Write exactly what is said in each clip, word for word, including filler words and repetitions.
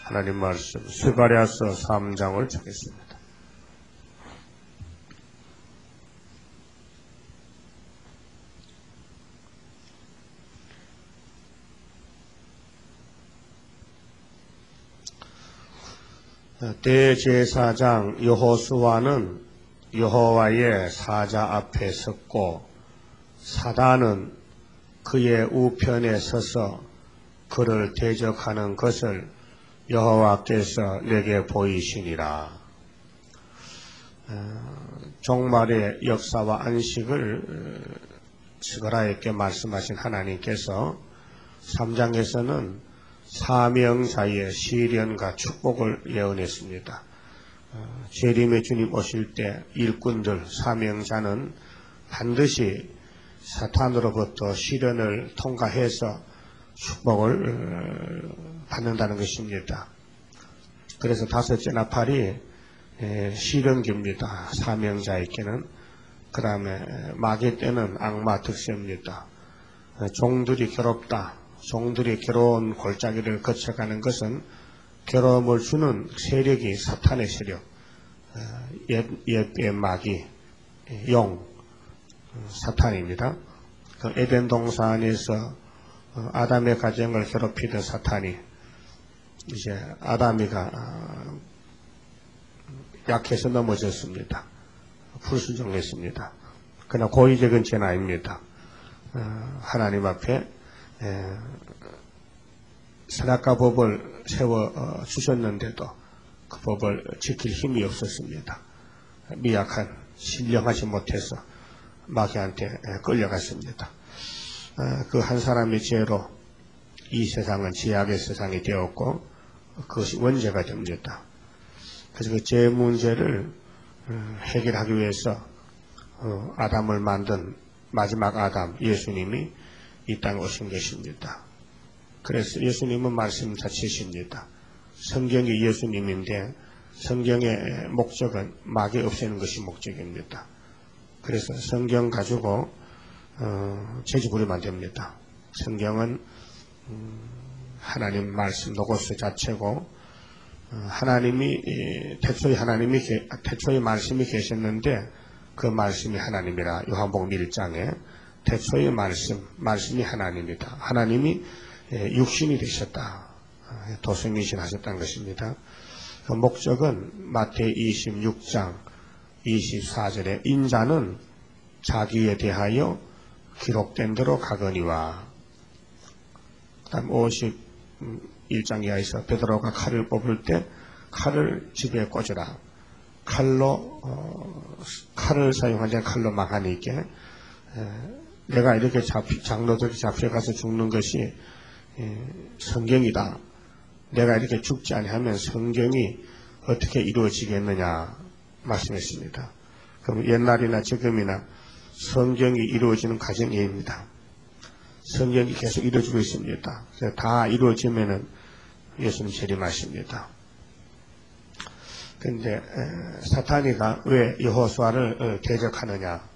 하나님 말씀 스가랴서 삼 장을 찾겠습니다. 대제사장 여호수아는 여호와의 사자 앞에 섰고 사단은 그의 우편에 서서 그를 대적하는 것을 여호와께서 내게 보이시니라. 종말의 역사와 안식을 스가랴에게 말씀하신 하나님께서 삼 장에서는 사명자의 시련과 축복을 예언했습니다. 재림의 주님 오실 때 일꾼들, 사명자는 반드시 사탄으로부터 시련을 통과해서 축복을 받는다는 것입니다. 그래서 다섯째 나팔이 시련기입니다. 사명자에게는. 그 다음에 마귀 때는 악마 특세입니다. 종들이 괴롭다. 종들이 괴로운 골짜기를 거쳐가는 것은 괴로움을 주는 세력이 사탄의 세력, 옛, 옛의 마귀, 용, 사탄입니다. 그 에덴 동산에서 아담의 가정을 괴롭히던 사탄이 이제 아담이가 약해서 넘어졌습니다. 불순종했습니다. 그러나 고의적인 죄는 아닙니다. 하나님 앞에 선악과 법을 세워 주셨는데도 그 법을 지킬 힘이 없었습니다. 미약한 신령하지 못해서 마귀한테 끌려갔습니다. 그 한 사람의 죄로 이 세상은 죄악의 세상이 되었고 그것이 원죄가 됩니다. 그래서 그 죄 문제를 해결하기 위해서 아담을 만든 마지막 아담 예수님이 이 땅에 오신 것입니다. 그래서 예수님은 말씀 자체십니다. 성경이 예수님인데 성경의 목적은 마귀 없애는 것이 목적입니다. 그래서 성경 가지고 어, 죄지 부리면 안 됩니다. 성경은 음, 하나님 말씀 로고스 자체고 어, 하나님이 태초에 하나님이 태초에 말씀이 계셨는데 그 말씀이 하나님이라. 요한복음 일 장에 태초의 말씀, 말씀이 하나님이다. 하나님이 육신이 되셨다. 도성이신 하셨다는 것입니다. 그 목적은 마태복음 이십육 장 이십사 절에 인자는 자기에 대하여 기록된 대로 가거니와. 그 다음 오십일 장 이하에서 베드로가 칼을 뽑을 때 칼을 집에 꽂으라. 칼로 어, 칼을 사용하자 칼로 막하니까 내가 이렇게 잡히, 장로들이 잡혀가서 죽는 것이 에, 성경이다. 내가 이렇게 죽지 아니하면 성경이 어떻게 이루어지겠느냐 말씀했습니다. 그럼 옛날이나 지금이나 성경이 이루어지는 과정입니다. 성경이 계속 이루어지고 있습니다. 다 이루어지면은 예수님 재림하십니다. 그런데 사탄이가 왜 여호수아를 대적하느냐?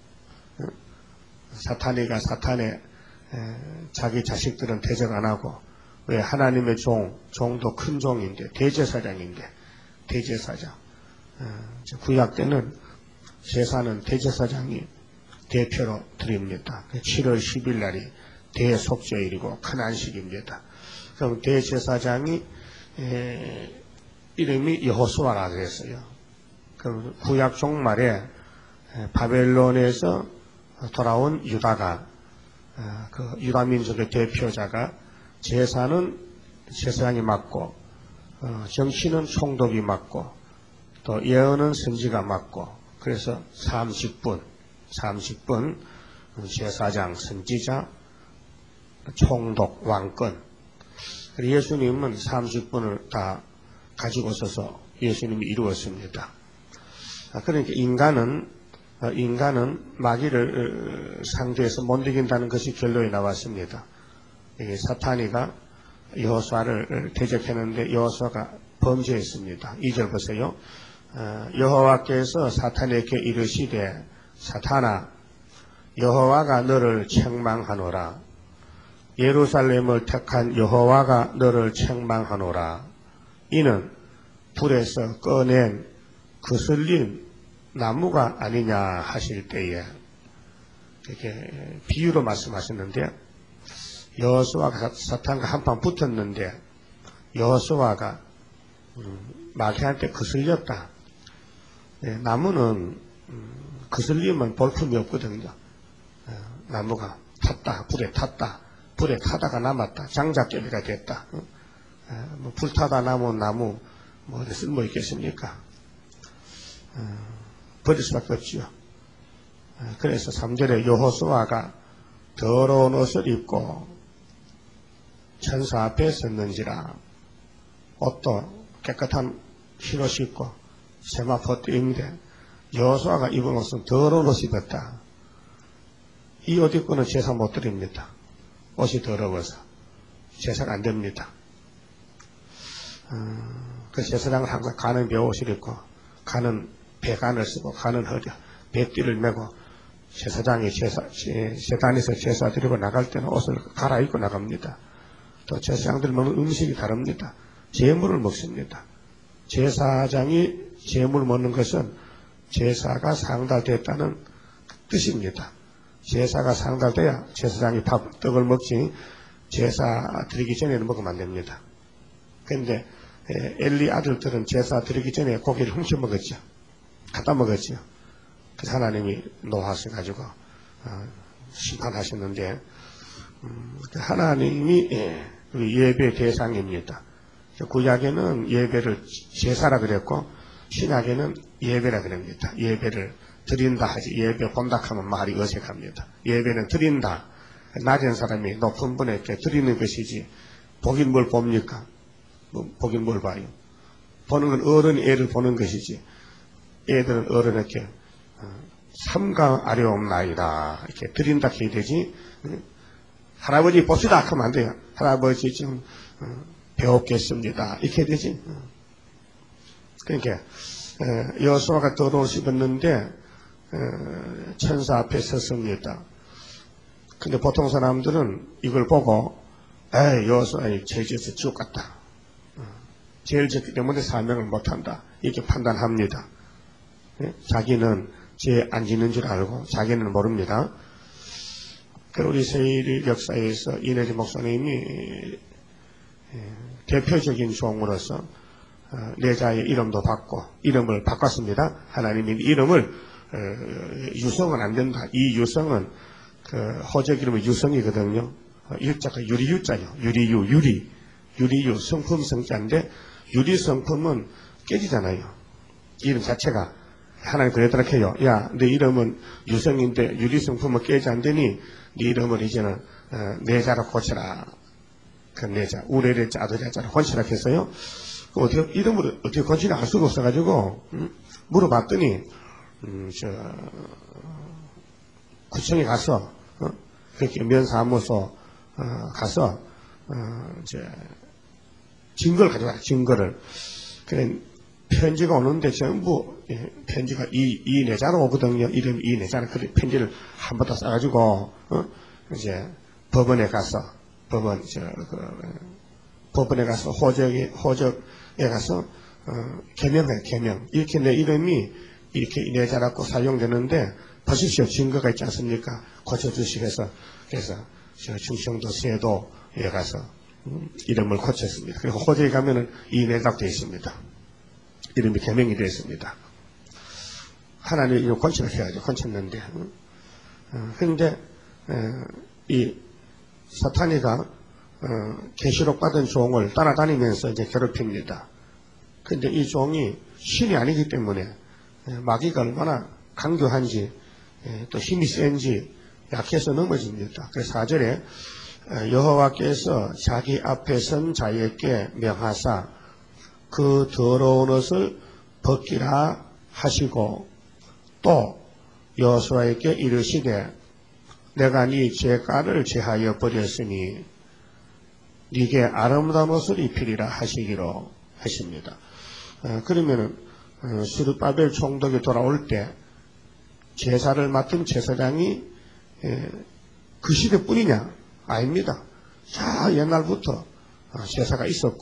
사탄이가 사탄의 에, 자기 자식들은 대적 안 하고 왜 하나님의 종, 종도 큰 종인데 대제사장인데 대제사장 에, 구약 때는 제사는 대제사장이 대표로 드립니다. 칠월 십일 날이 대속죄일이고 큰 안식입니다. 그럼 대제사장이 에, 이름이 여호수아라 그랬어요. 그럼 구약 종말에 에, 바벨론에서 돌아온 유다가 그 유다 민족의 대표자가 제사는 제사장이 맡고 정치는 총독이 맡고 또 예언은 선지가 맡고 그래서 삼십 분 삼십 분 제사장, 선지자, 총독, 왕권. 예수님은 삼십 분을 다 가지고 있어서 예수님이 이루었습니다. 그러니까 인간은 인간은 마귀를 상대해서 못 이긴다는 것이 결론이 나왔습니다. 사탄이가 여호수아를 대적했는데 여호수아가 범죄했습니다. 이 절 보세요. 여호와께서 사탄에게 이르시되 사탄아 여호와가 너를 책망하노라. 예루살렘을 택한 여호와가 너를 책망하노라. 이는 불에서 꺼낸 거슬린 나무가 아니냐 하실 때에 이렇게 비유로 말씀하셨는데, 여호수아가 사탄과 한판 붙었는데 여호수아가 마귀한테 거슬렸다. 네, 나무는 거슬리면 볼품이 없거든요. 나무가 탔다, 불에 탔다, 불에 타다가 남았다, 장작개비가 됐다. 뭐 불타다 남은 나무 뭐 어디 쓸모 있겠습니까? 버릴 수밖에 없지요. 그래서 삼 절에 여호수아가 더러운 옷을 입고 천사 앞에 섰는지라, 옷도 깨끗한 흰옷 입고 세마포 띠인데 여호수아가 입은 옷은 더러운 옷을 입었다. 이 옷 입고는 제사 못 드립니다. 옷이 더러워서 제사가 안 됩니다. 음, 그 제사장은 항상 가는 벼옷을 입고 가는 배관을 쓰고 가는 허리 배띠를 메고 제사장이 제사, 제단에서 제사 드리고 나갈 때는 옷을 갈아입고 나갑니다. 또 제사장들 먹는 음식이 다릅니다. 제물을 먹습니다. 제사장이 제물 먹는 것은 제사가 상달됐다는 뜻입니다. 제사가 상달돼야 제사장이 밥, 떡을 먹지 제사 드리기 전에는 먹으면 안 됩니다. 그런데 엘리 아들들은 제사 드리기 전에 고기를 훔쳐 먹었죠. 갖다 먹었죠. 그래서 하나님이 노하셔가지고 어, 심판하셨는데, 음, 하나님이 예, 예배 대상입니다. 구약에는 예배를 제사라 그랬고 신약에는 예배라 그럽니다. 예배를 드린다 하지, 예배 본다 하면 말이 어색합니다. 예배는 드린다. 낮은 사람이 높은 분에게 드리는 것이지, 보긴 뭘 봅니까? 뭐, 보긴 뭘 봐요? 보는 건 어른이 애를 보는 것이지, 애들은 어른에게 어, 삼가 아뢰옵나이다 이렇게 드린다 해야 되지, 어, 할아버지 봅시다 하면 안 돼요. 할아버지 좀 어, 배웠겠습니다 이렇게 되지. 어. 그러니까 여호수아가 더러운 옷을 입었는데 어, 천사 앞에 섰습니다. 근데 보통 사람들은 이걸 보고 에이 여호수아 죄지어서 지옥 갔다, 어, 죄를 졌기 때문에 사명을 못한다 이렇게 판단합니다. 예? 자기는 죄 안 짓는 줄 알고 자기는 모릅니다. 그리고 우리 세일 역사에서 이내지 목사님이 예, 대표적인 종으로서 어, 내자의 이름도 받고 이름을 바꿨습니다. 하나님이 이름을 어, 유성은 안 된다. 이 유성은 그 호적 이름은 유성이거든요. 어, 유자가 유리유자요. 유리유, 유리, 유리유 성품 성자인데 유리 성품은 깨지잖아요. 이름 자체가. 하나님 그랬더라 해요. 야, 내 이름은 유성인데 유리 성품은 깨지 안 되니 네 이름을 이제는 어, 내자로 고쳐라. 그 내자, 우레레 자도자자로 고치라 했어요. 어떻게, 이름을 어떻게 건지를 알 수가 없어가지고, 음? 물어봤더니, 음, 저, 구청에 가서, 어? 그렇게 면사무소, 어, 가서, 어, 이제, 증거를 가져와라, 증거를. 그래, 편지가 오는데 전부, 예, 편지가 이, 이 내자로 오거든요. 이름 이 내자로. 그래, 편지를 한 번 더 써가지고, 어? 이제, 법원에 가서, 법원, 저, 그, 법원에 가서 호적에, 호적에 가서, 어, 개명해, 개명. 이렇게 내 이름이 이렇게 내자라고 사용되는데, 보십시오. 증거가 있지 않습니까? 고쳐주시겠어. 그래서, 저 충청도 세도에 가서, 음, 이름을 고쳤습니다. 그리고 호적에 가면은 이 내자로 되어 있습니다. 이름이 개명이 되어 있습니다. 하나님이 이거 고치를 해야죠. 고쳤는데. 음. 어, 근데, 어, 이 사탄이가 어, 계시록 받은 종을 따라다니면서 이제 괴롭힙니다. 근데 이 종이 신이 아니기 때문에 마귀가 얼마나 강교한지 또 힘이 센지 약해서 넘어집니다. 그래서 사 절에 여호와께서 자기 앞에 선 자에게 명하사 그 더러운 옷을 벗기라 하시고 또 여호수아에게 이르시되 내가 네 죄가를 제하여 버렸으니 네게 아름다운 옷을 입히리라 하시기로 하십니다. 어, 그러면은 어, 스룹바벨 총독이 돌아올 때 제사를 맡은 제사장이 에, 그 시대뿐이냐? 아닙니다. 자 옛날부터 어, 제사가 있었고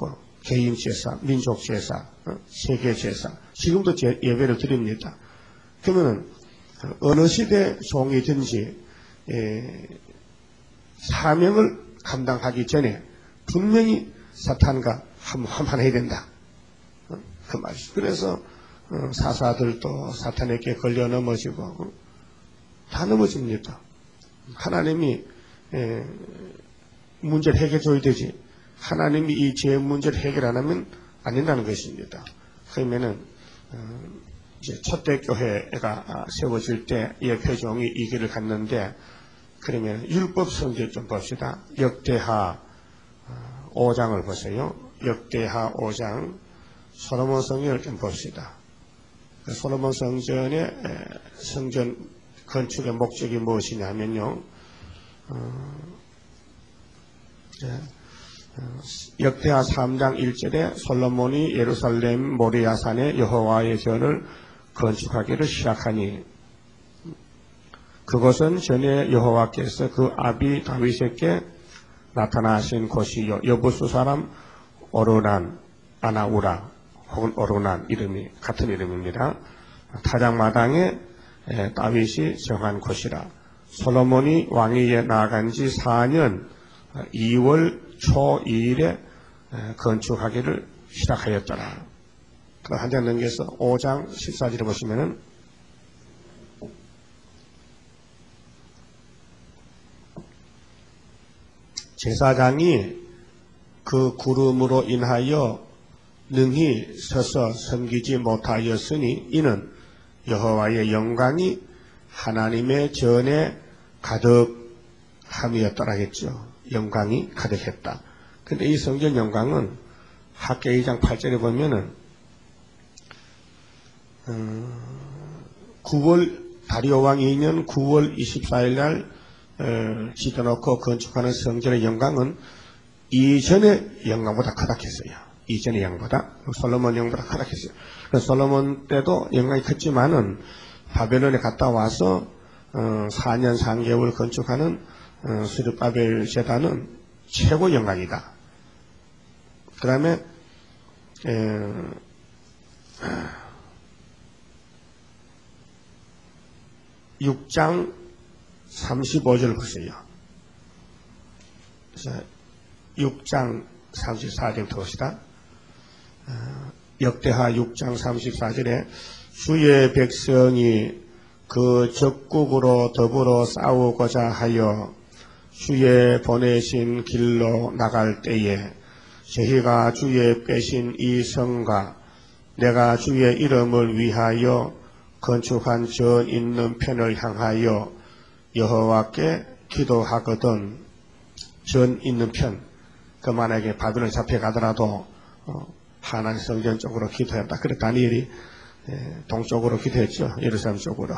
개인 제사, 민족 제사, 세계 제사, 지금도 제 예배를 드립니다. 그러면은 어느 시대 종이든지 에, 사명을 감당하기 전에 분명히 사탄과 함한해야 된다. 그 말이죠. 그래서 사사들도 사탄에게 걸려 넘어지고 다 넘어집니다. 하나님이 에, 문제를 해결해 줘야 되지. 하나님이 이 죄 문제를 해결 안 하면 안 된다는 것입니다. 그러면은 어, 이제 첫대 교회가 세워질 때 예표종이 이 길을 갔는데, 그러면 율법 성경 좀 봅시다. 역대하 오 장을 보세요. 역대하 오 장 솔로몬 성전을 좀 봅시다. 솔로몬 성전의 성전 건축의 목적이 무엇이냐면요, 어, 네. 역대하 삼 장 일 절에 솔로몬이 예루살렘 모리아산에 여호와의 전을 건축하기를 시작하니, 그것은 전에 여호와께서 그 아비 다윗에게 나타나신 곳이요, 여부수 사람 오르난 아나우라 혹은 오르난 이름이 같은 이름입니다. 타작마당에 다윗이 정한 곳이라. 솔로몬이 왕위에 나아간 지 사 년 이월 초 이 일에 건축하기를 시작하였더라. 그럼 한 장 넘겨서 오 장 십사 절에 보시면은 제사장이 그 구름으로 인하여 능히 서서 섬기지 못하였으니 이는 여호와의 영광이 하나님의 전에 가득함이었더라 했죠. 영광이 가득했다. 근데 이 성전 영광은 학개 이 장 팔 절에 보면은 어, 구월 다리오 왕 이 년 구월 이십사 일 날 어, 지어놓고 건축하는 성전의 영광은 이전의 영광보다 가득했어요. 이전의 영광보다, 솔로몬 영광보다 가득했어요. 솔로몬 때도 영광이 컸지만은 바벨론에 갔다 와서 어, 사 년 삼 개월 건축하는 어, 스룹바벨 제단은 최고 영광이다. 그 다음에 육 장 삼십오 절 보세요. 육 장 삼십사 절 봅시다. 역대하 육 장 삼십사 절에 주의 백성이 그 적국으로 더불어 싸우고자 하여 주의 보내신 길로 나갈 때에 저희가 주의 빼신 이 성과 내가 주의 이름을 위하여 건축한 전 있는 편을 향하여 여호와께 기도하거든. 전 있는 편, 그 만약에 바벨론 잡혀가더라도 어, 하나님 성전 쪽으로 기도했다. 그래 다니엘이 동쪽으로 기도했죠. 예루살렘 쪽으로.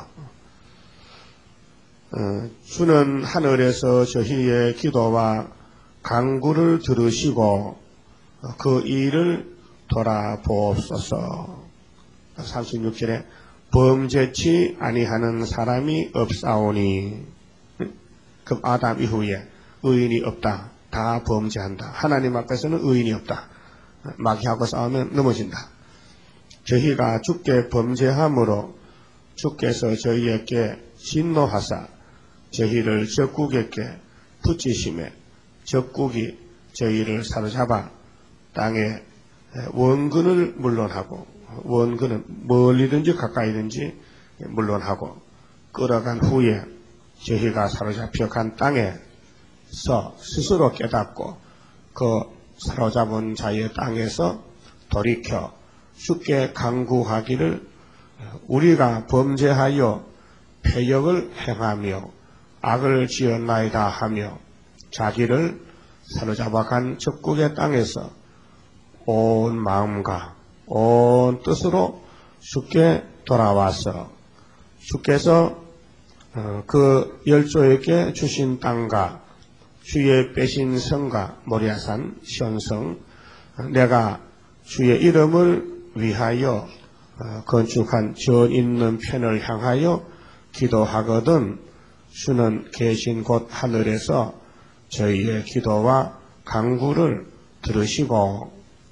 어, 주는 하늘에서 저희의 기도와 간구를 들으시고 어, 그 일을 돌아보옵소서. 삼십육 절에 범죄치 아니하는 사람이 없사오니, 그럼 아담 이후에 의인이 없다. 다 범죄한다. 하나님 앞에서는 의인이 없다. 마귀하고 싸우면 넘어진다. 저희가 주께 범죄함으로 주께서 저희에게 진노하사 저희를 적국에게 붙이심에 적국이 저희를 사로잡아 땅에 원근을 물론하고, 원근은 멀리든지 가까이든지 물론하고 끌어간 후에 저희가 사로잡혀 간 땅에서 스스로 깨닫고 그 사로잡은 자의 땅에서 돌이켜 주께 간구하기를 우리가 범죄하여 패역을 행하며 악을 지었나이다 하며 자기를 사로잡아간 적국의 땅에서 온 마음과 온 뜻으로 주께 돌아와서 주께서 그 열조에게 주신 땅과 주의 빼신 성과 모리아산 시온성 내가 주의 이름을 위하여 건축한 전 있는 편을 향하여 기도하거든 주는 계신 곳 하늘에서 저희의 기도와 간구를 들으시고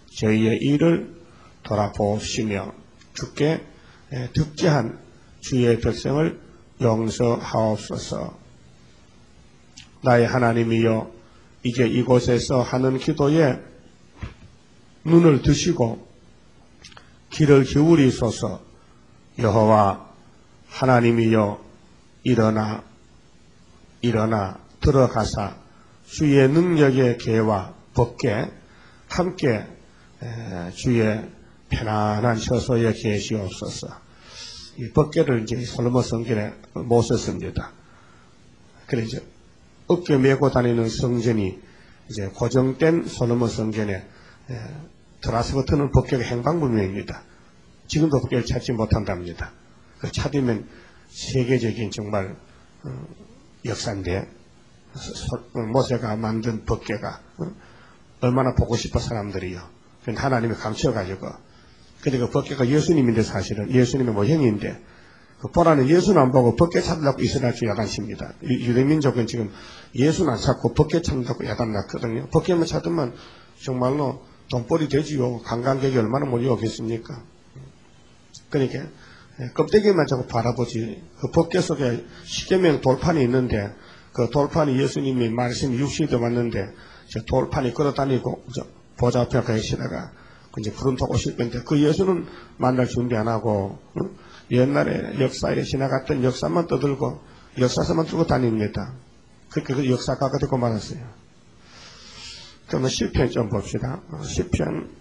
저희의 일을 돌아보시며 주께 득제한 주의 백성을 용서하옵소서. 나의 하나님이여, 이제 이곳에서 하는 기도에 눈을 드시고 귀를 기울이소서. 여호와 하나님이여, 일어나 일어나 들어가사 주의 능력의 계와 법궤 함께 주의 편안한 처소에 계시옵소서. 이 법궤를 이제 솔로몬 성전에 못 썼습니다. 그래 이제 어깨 메고 다니는 성전이 이제 고정된 솔로몬 성전에 들어서부터는 법궤가 행방불명입니다. 지금도 법궤를 찾지 못한답니다. 그 찾으면 세계적인 정말 어, 역사인데 모세가 만든 법궤가 어, 얼마나 보고 싶어 사람들이요. 하나님이 감춰가지고. 근데 그 법궤가 예수님인데 사실은 예수님의 모형인데 그 보라는 예수는 안 보고 법궤 찾으려고 이스라엘 주 야단칩니다. 유대민족은 지금 예수는 안 찾고 법궤 찾는다고 야단 났거든요. 법궤만 찾으면 정말로 돈벌이 되지요. 관광객이 얼마나 몰려오겠습니까? 그러니까 껍데기만 자꾸 바라보지. 그 법궤 속에 십계명 돌판이 있는데 그 돌판이 예수님이 말씀이 육신이 왔는데 저 돌판이 걸어다니고 보좌 앞에 계시다가 이제 구름타고 오실 건데 그 예수는 만날 준비 안 하고 응? 옛날에 역사에 지나갔던 역사만 떠들고 역사서만 들고 다닙니다. 그렇게 그 역사가가 되고 말았어요. 그러면 시편 좀 봅시다. 시편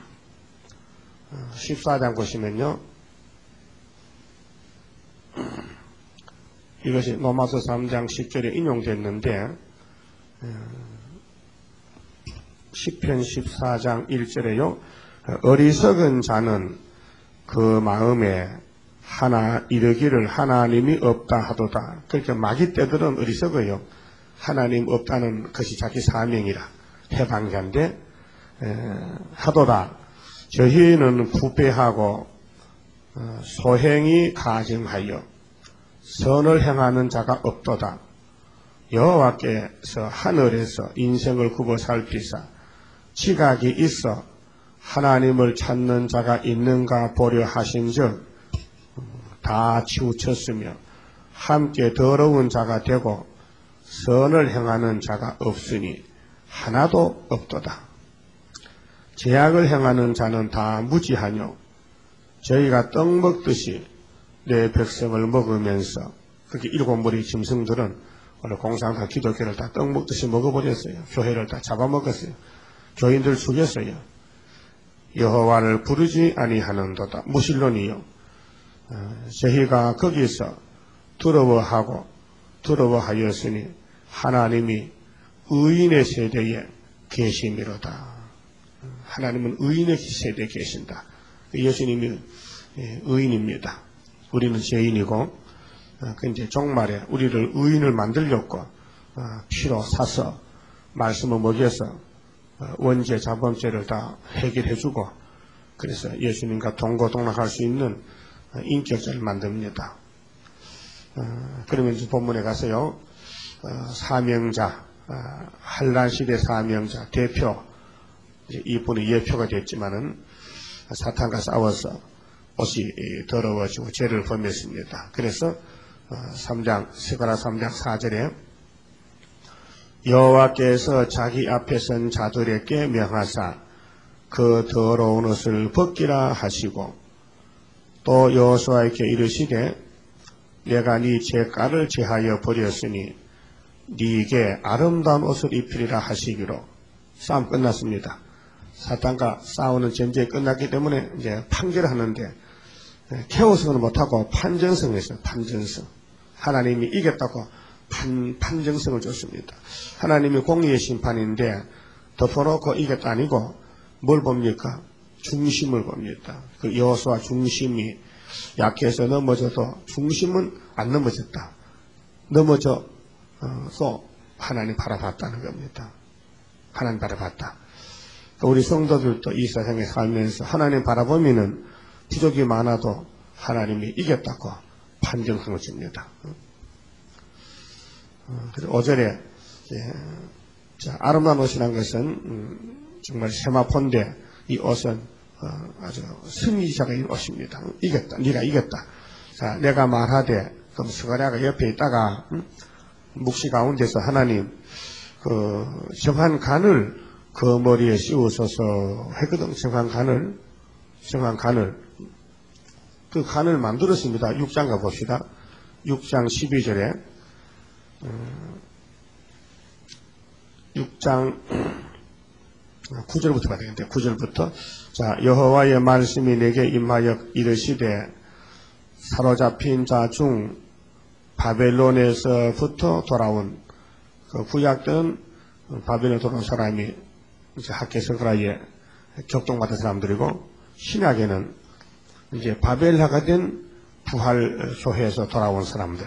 십사 장 보시면요. 이것이 로마서 삼 장 십 절에 인용됐는데 시편 십사 장 일 절에요. 어리석은 자는 그 마음에 하나 이르기를 하나님이 없다 하도다. 그러니까 마귀 떼들은 어리석어요. 하나님 없다는 것이 자기 사명이라 해방자인데 하도다. 저희는 부패하고 소행이 가증하여 선을 행하는 자가 없도다. 여호와께서 하늘에서 인생을 굽어 살피사 지각이 있어 하나님을 찾는 자가 있는가 보려 하신즉 다 치우쳤으며 함께 더러운 자가 되고 선을 행하는 자가 없으니 하나도 없도다. 죄악을 행하는 자는 다 무지하뇨 저희가 떡 먹듯이 내 백성을 먹으면서 그렇게 일곱 무리 짐승들은 오늘 공산당 기독교를 다 떡 먹듯이 먹어버렸어요. 교회를 다 잡아먹었어요. 교인들 죽였어요. 여호와를 부르지 아니하는도다. 무실론이요. 어, 저희가 거기서 두려워하고 두려워하였으니 하나님이 의인의 세대에 계심이로다. 하나님은 의인의 세대에 계신다. 예수님이 의인입니다. 우리는 죄인이고 근데 종말에 우리를 의인을 만들려고 피로 사서 말씀을 먹여서 원죄 자범죄를 다 해결해주고 그래서 예수님과 동고동락할 수 있는 인격자를 만듭니다. 그러면 본문에 가서요. 사명자 한란시대 사명자 대표 이분이 예표가 됐지만은 사탄과 싸워서 옷이 더러워지고 죄를 범했습니다. 그래서 삼 장 스가랴 삼 장 사 절에 여호와께서 자기 앞에 선 자들에게 명하사 그 더러운 옷을 벗기라 하시고 또 여호수아에게 이르시되 내가 네 죄가를 제하여 버렸으니 네게 아름다운 옷을 입히리라 하시기로 싸움 끝났습니다. 사탄과 싸우는 전쟁이 끝났기 때문에 이제 판결하는데 케오스는 못하고 판정성을 했어요. 판정성. 하나님이 이겼다고 판, 판정성을 줬습니다. 하나님이 공의의 심판인데 덮어놓고 이겼다 아니고 뭘 봅니까? 중심을 봅니다. 그 여호수아 중심이 약해서 넘어져도 중심은 안 넘어졌다. 넘어져서 하나님 바라봤다는 겁니다. 하나님 바라봤다. 우리 성도들도 이 세상에 살면서 하나님 바라보면은 부족이 많아도 하나님이 이겼다고 판정성을 줍니다. 오 절에 아름다운 옷이라는 것은 정말 세마포인데 이 옷은 어, 아주 승리자의 옷입니다. 이겼다. 네가 이겼다. 자, 내가 말하되 그럼 스가랴가 옆에 있다가 음? 묵시 가운데서 하나님 그 정한 간을 그 머리에 씌우셔서 했거든. 정한 간을 정한 간을 그 간을 만들었습니다. 육 장 가봅시다. 육 장 십이 절에 음, 육 장 구 절부터 봐야 되겠는데 구 절부터 자 여호와의 말씀이 내게 임하여 이르시되 사로잡힌 자 중 바벨론에서부터 돌아온 그 구약된 바벨론에 돌아온 사람이 이제 학개서그라에 격동받은 사람들이고 신약에는 이제 바벨하가 된 부활교회에서 돌아온 사람들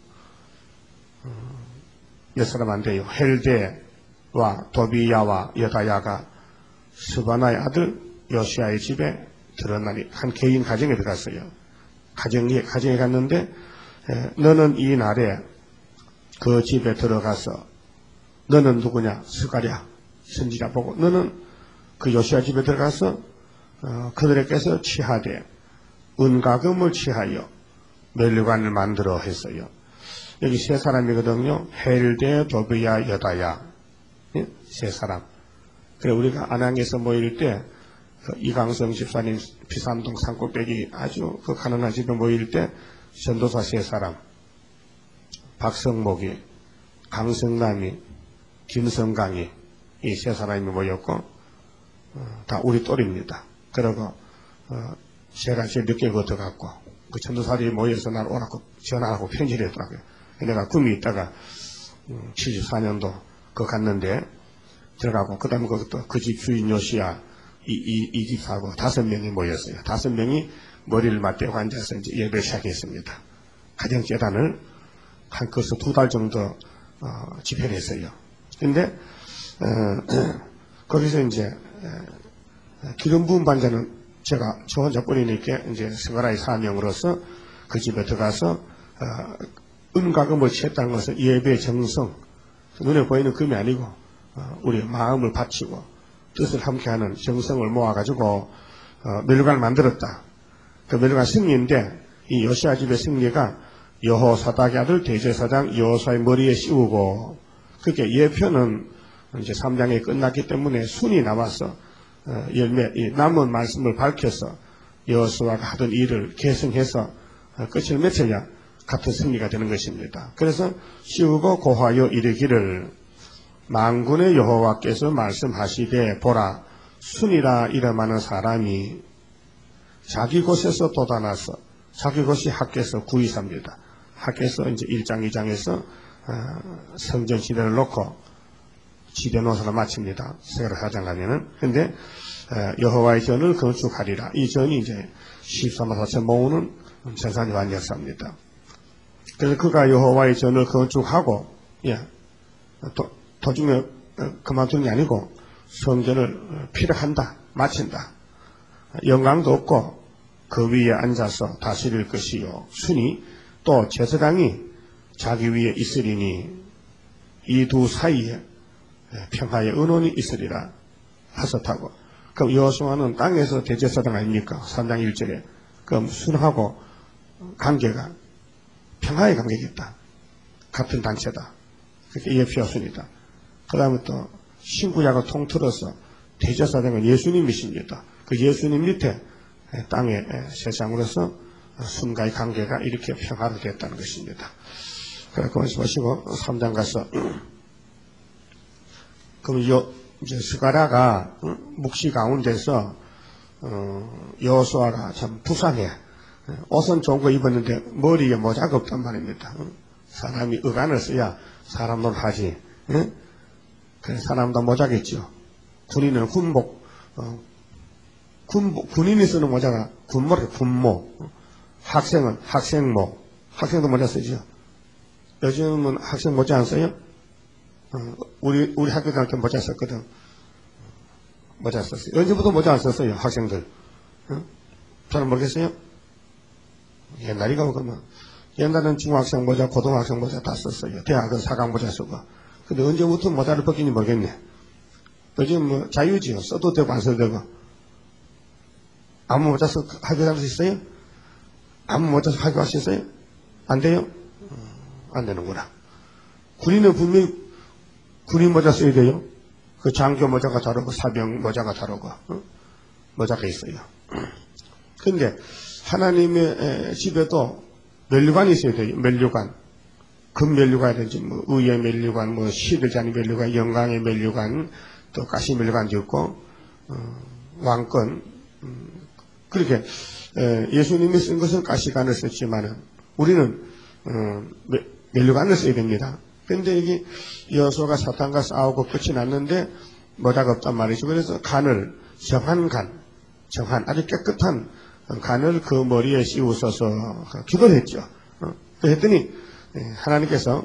몇 사람한테요. 헬데와 도비야와 여다야가 스바나의 아들 요시아의 집에 들어나니 한 개인 가정에 들어갔어요. 가정에, 가정에 갔는데 에, 너는 이 날에 그 집에 들어가서 너는 누구냐? 스가랴 선지자 보고 너는 그 요시아 집에 들어가서 어, 그들에게서 취하되 은과 금을 취하여 멸류관을 만들어 했어요. 여기 세 사람이거든요. 헬데, 도비야, 여다야. 예? 세 사람. 그래, 우리가 안양에서 모일 때, 그 이강성 집사님 비산동 산꼭대기 아주 그 가난한 집에 모일 때, 전도사 세 사람, 박성목이, 강성남이, 김성강이, 이 세 사람이 모였고, 어, 다 우리 또래입니다. 그리고, 어, 제가 제일 늦게 걷어갔고, 그 전도사들이 모여서 날 오라고 전화하고 편지를 했더라고요. 내가 꿈이 있다가 음, 칠십사 년도 그 갔는데 들어가고 그 다음에 그것도 그 집 주인 요시야 이, 이, 이 집하고 다섯 명이 모였어요. 다섯 명이 머리를 맞대고 앉아서 이제 예배를 시작했습니다. 가정재단을 한 그것을 두 달 정도 어, 집회를 했어요. 근데 어, 거기서 이제 어, 기름 부은 반자는 제가 저 혼자뿐이니까 이제 스가랴의 사명으로서 그 집에 들어가서 어, 은과 금을 취했다는 것은 예배의 정성, 눈에 보이는 금이 아니고 어, 우리 마음을 바치고 뜻을 함께하는 정성을 모아가지고 어, 멸류관을 만들었다. 그 멸류관 승리인데 이 요시아 집의 승리가 여호사닥의 아들 대제사장 여호수아의 머리에 씌우고 그렇게 예표는 이제 삼 장에 끝났기 때문에 순이 남아서 어, 열매, 이 남은 말씀을 밝혀서 여호수아가 하던 일을 계승해서 어, 끝을 맺혀야 같은 승리가 되는 것입니다. 그래서 씌우고 고하여 이르기를 만군의 여호와께서 말씀하시되 보라 순이라 이름하는 사람이 자기 곳에서 돋아나서 자기 곳이 학개서 구이사입니다. 학개서 이제 일 장 이 장에서 어, 성전 지대를 놓고 지대 노선을 마칩니다. 스가랴 사 장 가면은. 근데 어, 여호와의 전을 건축하리라. 이 전이 이제 십삼만 사천 모으는 전산이 완역사입니다. 그래서 그가 여호와의 전을 건축하고 예, 도, 도중에 어, 그만두는 게 아니고 성전을 피력한다. 마친다. 영광도 없고 그 위에 앉아서 다스릴 것이요. 순이 또 제사장이 자기 위에 있으리니 이 두 사이에 평화의 은원이 있으리라 하셨다고. 그럼 여호수아는 땅에서 대제사장 아닙니까? 삼 장 일 절에. 그럼 순하고 관계가 평화의 관계겠다. 같은 단체다. 그렇게 예표와 순이다. 그 다음에 또 신구약을 통틀어서 대제사장은 예수님이십니다. 그 예수님 밑에 땅의 세상으로서 순과의 관계가 이렇게 평화로 됐다는 것입니다. 그래서 보시고 삼 장 가서 그럼 요 이제 스가랴가 묵시 가운데서 어, 여호수아가 참 불쌍해. 옷은 좋은 거 입었는데 머리에 모자가 없단 말입니다. 사람이 의관을 써야 사람 노릇하지. 그래서 사람도 모자겠죠. 군인은 군복, 어, 군복, 군인이 쓰는 모자가 군모래, 군모. 학생은 학생모. 학생도 모자 쓰죠. 요즘은 학생 모자 안 써요? 어, 우리, 우리 학교 다닐 때 모자 썼거든. 모자 썼어요. 언제부터 모자 안 썼어요, 학생들? 어? 잘 모르겠어요? 옛날이가 그러면. 옛날에는 중학생 모자, 고등학생 모자 다 썼어요. 대학은 사각 모자 쓰고. 근데 언제부터 모자를 벗긴지 모르겠네. 요즘 뭐 자유지요. 써도 되고 안 써도 되고. 아무 못 자서 학교 갈 수 있어요? 아무 못 자서 학교 갈 수 있어요? 안 돼요? 안 되는구나. 군인은 분명히 군인 모자 써야 돼요. 그 장교 모자가 다르고 사병 모자가 다르고 어? 모자가 있어요. 근데 하나님의 집에도 면류관이 있어야 돼요. 면류관. 금면류관이든지 뭐 의의 면류관, 뭐 시대자니 면류관, 영광의 면류관, 또 가시 면류관도 있고 어, 왕권. 음, 그렇게 에, 예수님이 쓴 것은 가시관을 썼지만은 우리는 어, 면류관을 써야 됩니다. 근데 여기 여호수아가 사탄과 싸우고 끝이 났는데 모자가 없단 말이죠. 그래서 간을 정한 간, 정한 아주 깨끗한 간을 그 머리에 씌우셔서 기도를 했죠. 어, 그랬더니 하나님께서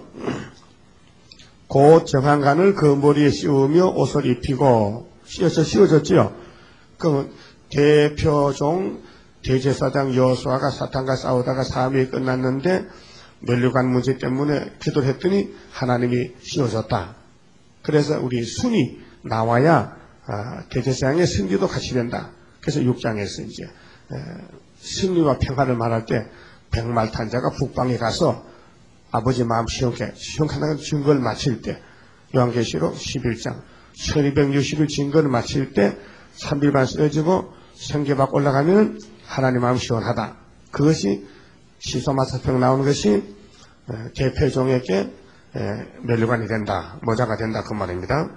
그 정한 간을 그 머리에 씌우며 옷을 입히고 씌워서 씌워졌죠. 그 대표종 대제사장 여호수아가 사탄과 싸우다가 사함이 끝났는데 면류관 문제 때문에 기도를 했더니 하나님이 씌워졌다. 그래서 우리 순이 나와야 대제사장의 승리도 같이 된다. 그래서 육 장에서 이제 승리와 평화를 말할 때 백말탄자가 북방에 가서 아버지 마음 시원케 시원하다는 증거를 마칠 때 요한계시록 십일 장 천이백육십 일 증거를 마칠 때 삼일반 쓰여지고 생계박 올라가면 하나님 마음 시원하다. 그것이 시소마사평 나오는 것이 대표종에게 면류관이 된다. 모자가 된다. 그 말입니다.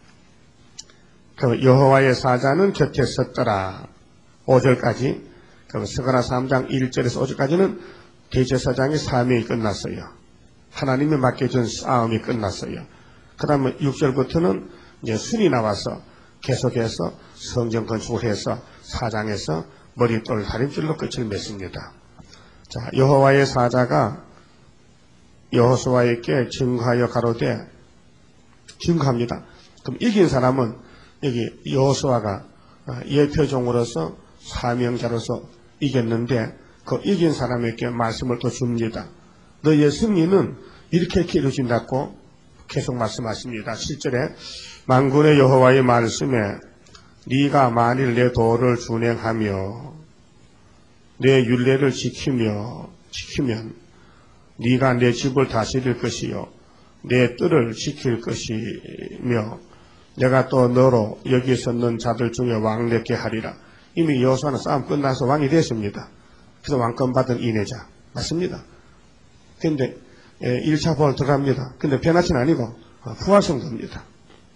그 여호와의 사자는 곁에 섰더라. 오 절까지 그 스가랴 삼 장 일 절에서 오 절까지는 대제사장의 사명이 끝났어요. 하나님이 맡겨준 싸움이 끝났어요. 그 다음에 육 절부터는 이제 순이 나와서 계속해서 성전 건축을 해서 사장에서 머릿돌 다림줄로 끝을 맺습니다. 자, 여호와의 사자가 여호수아에게 증거하여 가로되 증거합니다. 그럼 이긴 사람은 여기 여호수아가 예표종으로서 사명자로서 이겼는데 그 이긴 사람에게 말씀을 또 줍니다. 너의 승리는 이렇게 이렇게 이루어진다고 계속 말씀하십니다. 칠 절에 만군의 여호와의 말씀에 네가 만일 내 도를 준행하며 내 율례를 지키며 지키면 네가 내 집을 다스릴 것이요 내 뜰을 지킬 것이며 내가 또 너로 여기 섰는 자들 중에 왕되게 하리라. 이미 여호수아는 싸움 끝나서 왕이 됐습니다. 그래서 왕권 받은 인애자 맞습니다. 그런데 일 차 부활 들어갑니다. 근데 변화치는 아니고 부활성도입니다.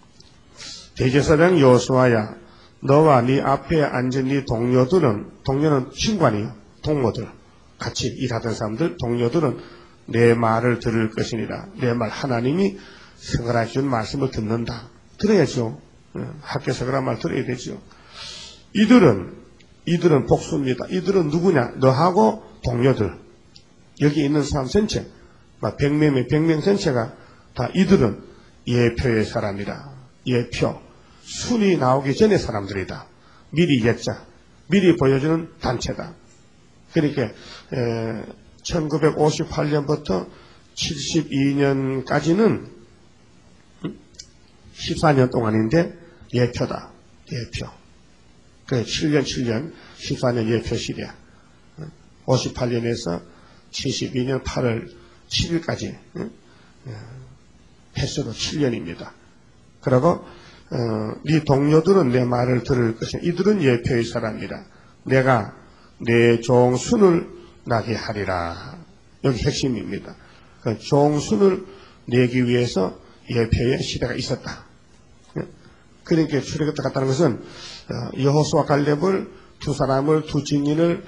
대제사장 여호수아야 너와 네 앞에 앉은 네 동료들은 동료는 친구 아니에요. 동무들 같이 일하던 사람들 동료들은 내 말을 들을 것이니라. 내 말 하나님이 성결해 준 말씀을 듣는다. 들어야죠. 학교에서 그런 말 들어야 되죠. 이들은 이들은 복수입니다. 이들은 누구냐? 너하고 동료들 여기 있는 사람 전체 백 명의 백 명 전체가 다 이들은 예표의 사람이다. 예표 순이 나오기 전의 사람들이다. 미리 예자 미리 보여주는 단체다. 그러니까 에, 천구백오십팔 년부터 칠십이 년까지는 십사 년 동안인데 예표다. 예표. 그래 칠 년 칠 년 십사 년 예표 시대. 오십팔 년에서 칠십이 년 팔월 칠 일까지 횟수로 칠 년입니다. 그리고 어, 네 동료들은 내 말을 들을 것이니 이들은 예표의 사람이라. 내가 내 종순을 나게 하리라. 여기 핵심입니다. 그 종순을 내기 위해서 예표의 시대가 있었다. 그러니까 출애굽 갔다는 것은 여호수아 갈렙을 두 사람을 두 증인을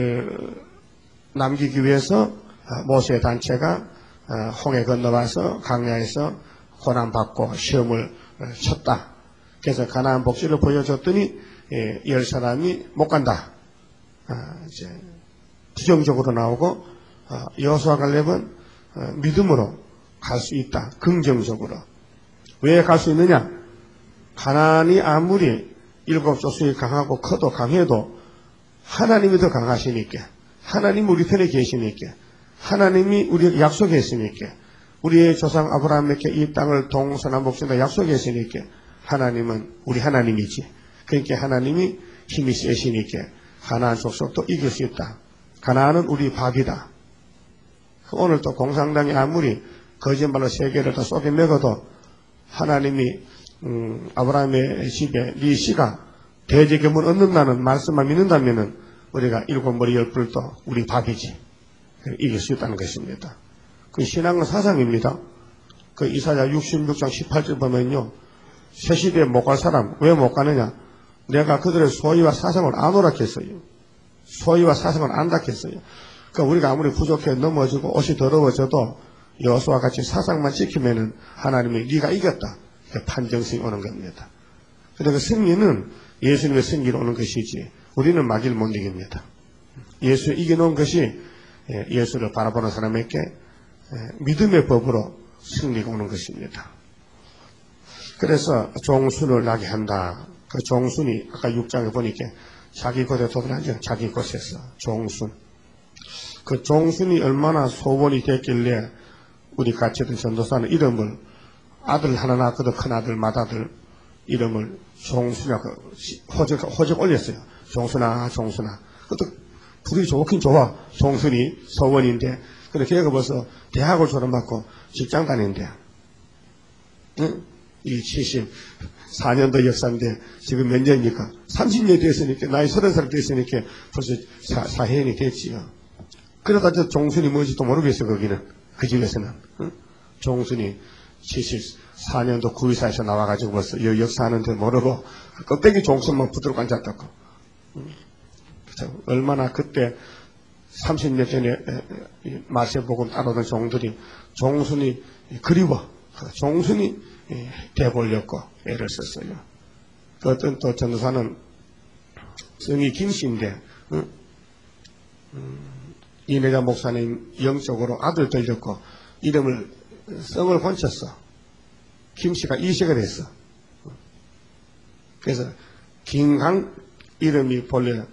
남기기 위해서 모세 단체가 홍해 건너와서 강야에서 고난받고 시험을 쳤다. 그래서 가나안 복지를 보여줬더니 열 사람이 못 간다. 이제 부정적으로 나오고 여호수아 갈렙은 믿음으로 갈 수 있다. 긍정적으로. 왜 갈 수 있느냐? 가나안이 아무리 일곱 조수이 강하고 커도 강해도 하나님이 더 강하시니까 하나님 우리 편에 계시니까 하나님이 우리에게 약속했으니까 우리의 조상 아브라함에게 이 땅을 동서남북 준다 약속했으니까 하나님은 우리 하나님이지. 그러니까 하나님이 힘이 세시니까 가나안 족속도 이길 수 있다. 가나안은 우리 밥이다. 오늘 또 공산당이 아무리 거짓말로 세계를 다 쏘게 먹어도 하나님이 음, 아브라함의 집에 네 씨가 대제겸을 얻는다는 말씀만 믿는다면은 우리가 일곱 머리 열 뿔도 우리 밥이지. 이길 수 있다는 것입니다. 그 신앙은 사상입니다. 그 이사야 육십육 장 십팔 절 보면요. 새 시대에 못 갈 사람 왜 못 가느냐? 내가 그들의 소위와 사상을 안 오락했어요. 소위와 사상을 안다했어요. 그러니까 우리가 아무리 부족해 넘어지고 옷이 더러워져도 여호수아와 같이 사상만 지키면은 하나님이 네가 이겼다. 판정승이 오는 겁니다. 그런데 그 승리는 예수님의 승리로 오는 것이지 우리는 마귀를 못 이깁니다. 예수 이겨놓은 것이 예수를 바라보는 사람에게 믿음의 법으로 승리가 오는 것입니다. 그래서 종순을 나게 한다. 그 종순이 아까 육 장에 보니까 자기 곳에 도달하죠. 자기 곳에서 종순. 그 종순이 얼마나 소원이 됐길래 우리 같이 있던 전도사는 이름을 아들 하나 낳았거든. 큰아들 맏아들 이름을 종순이라고 호적, 호적 올렸어요. 종순아 종순아. 그것도 불이 좋긴 좋아. 종순이 소원인데 근데 걔가 벌써 대학을 졸업받고 직장 다니는데 응? 이 칠십사 년도 역사인데 지금 몇 년입니까? 삼십 년 됐으니까 나이 서른 살 됐으니까 벌써 사회인이 됐지요. 그러다 저 종순이 뭔지도 모르겠어. 거기는 그 집에서는 응? 종순이 칠십사 년도 구이사에서 나와가지고 벌써 여 역사하는데 모르고 껍데기 종순만 붙들고 앉았다고. 응? 얼마나 그때 삼십 년 전에 마세복음 따르던 종들이 종순이 그리워 종순이 돼보려고 애를 썼어요. 그 어떤 또 전도사는 성이 김씨인데 응? 음, 이내자 목사님 영적으로 아들 들렸고 이름을 성을 건쳤어. 김씨가 이식을 했어. 그래서 김강 이름이 본래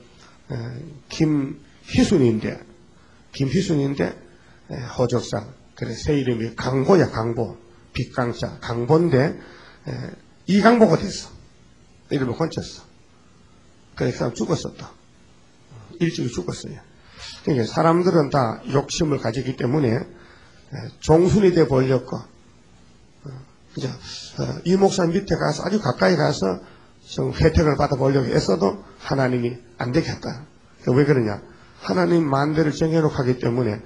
김희순인데 김희순인데 호적상 그래 새 이름이 강보야. 강보 빛강자 강보인데 이강보가 됐어. 이름을 건쳤어. 그래서 그 사람 죽었었다. 일찍이 죽었어요. 그러니까 사람들은 다 욕심을 가지기 때문에 종순이 돼 보려고 그죠? 이 목사 밑에 가서 아주 가까이 가서 좀 혜택을 받아보려고 했어도 하나님이 안 되게 했다. 왜 그러냐? 하나님 만대를 정해놓고 하기 때문에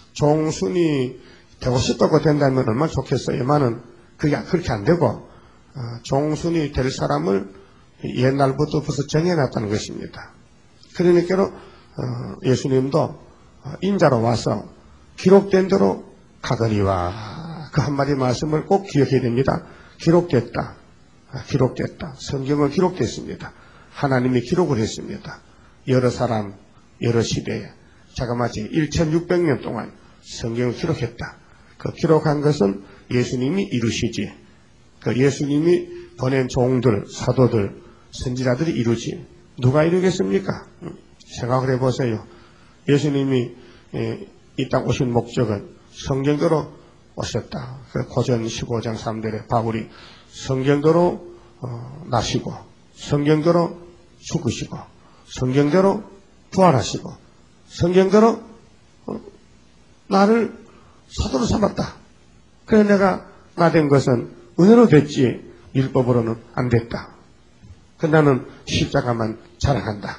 종순이 되고 싶다고 된다면 얼마나 좋겠어요만은 그게 그렇게 안 되고 어, 종순이 될 사람을 옛날부터 벌써 정해놨다는 것입니다. 그러니까 어, 예수님도 인자로 와서 기록된 대로 가거니와 그 한마디 말씀을 꼭 기억해야 됩니다. 기록됐다. 기록됐다. 성경은 기록됐습니다. 하나님이 기록을 했습니다. 여러 사람, 여러 시대에 자그마치 천육백 년 동안 성경을 기록했다. 그 기록한 것은 예수님이 이루시지. 그 예수님이 보낸 종들, 사도들, 선지자들이 이루지. 누가 이루겠습니까? 생각을 해보세요. 예수님이 이 땅 오신 목적은 성경대로 오셨다. 고전 십오 장 삼 절에 바울이 성경대로 어, 나시고 성경대로 죽으시고 성경대로 부활하시고 성경대로 어, 나를 사도로 삼았다. 그래서 내가 나 된 것은 은혜로 됐지 율법으로는 안 됐다. 그 나는 십자가만 자랑한다.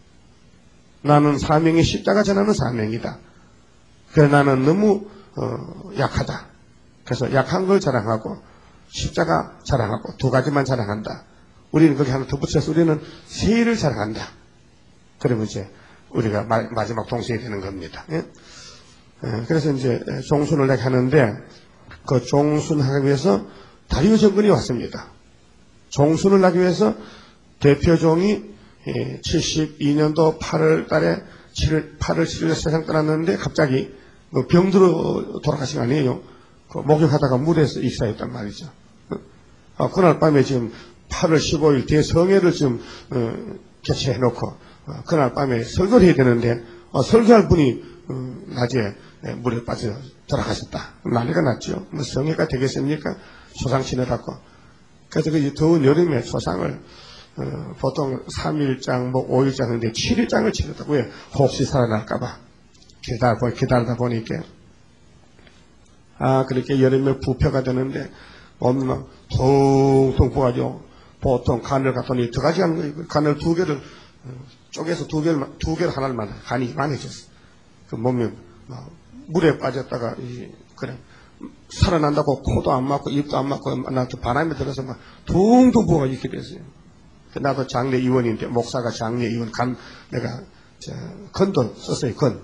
나는 사명이 십자가 전하는 사명이다. 그래서 나는 너무 어, 약하다. 그래서 약한 걸 자랑하고 십자가 자랑하고 두 가지만 자랑한다. 우리는 거기 하나 더 붙여서 우리는 세 일을 자랑한다. 그러면 이제 우리가 마, 마지막 동시에 되는 겁니다. 예? 예, 그래서 이제 종순을 내게 하는데 그 종순하기 위해서 다리오 정권이 왔습니다. 종순을 하기 위해서 대표종이 칠십이 년도 팔월 달에 팔월 칠일에 세상 떠났는데 갑자기 병들어 돌아가신 거 아니에요. 그 목욕하다가 물에서 익사했단 말이죠. 어, 그날 밤에 지금 팔월 십오일 대성회를 지금 어, 개최해놓고 어, 그날 밤에 설교를 해야 되는데 어, 설교할 분이 어, 낮에 물에 빠져 돌아가셨다. 난리가 났죠. 뭐 성회가 되겠습니까? 초상 치느라고. 그래서 그 더운 여름에 초상을 어, 보통 삼 일장, 뭐 오 일장 하는데 칠 일장을 치렀다고요. 혹시 살아날까봐. 기다리다, 기다리다 보니까. 아, 그렇게 여름에 부패가 되는데, 몸이 막 퉁퉁 부어가지고, 보통 간을 갖더니 두 가지 하는 거예요. 간을 두 개를, 쪼개서 두 개를, 두 개를 하나를 만들 간이 많아졌어. 그 몸이 막 물에 빠졌다가, 이, 그래. 살아난다고 코도 안 맞고, 입도 안 맞고, 나도 바람에 들어서 막 퉁퉁 부어가지고 이렇게 됐어요. 나도 장례 의원인데, 목사가 장례 의원 간, 내가, 저, 건도 썼어요, 건.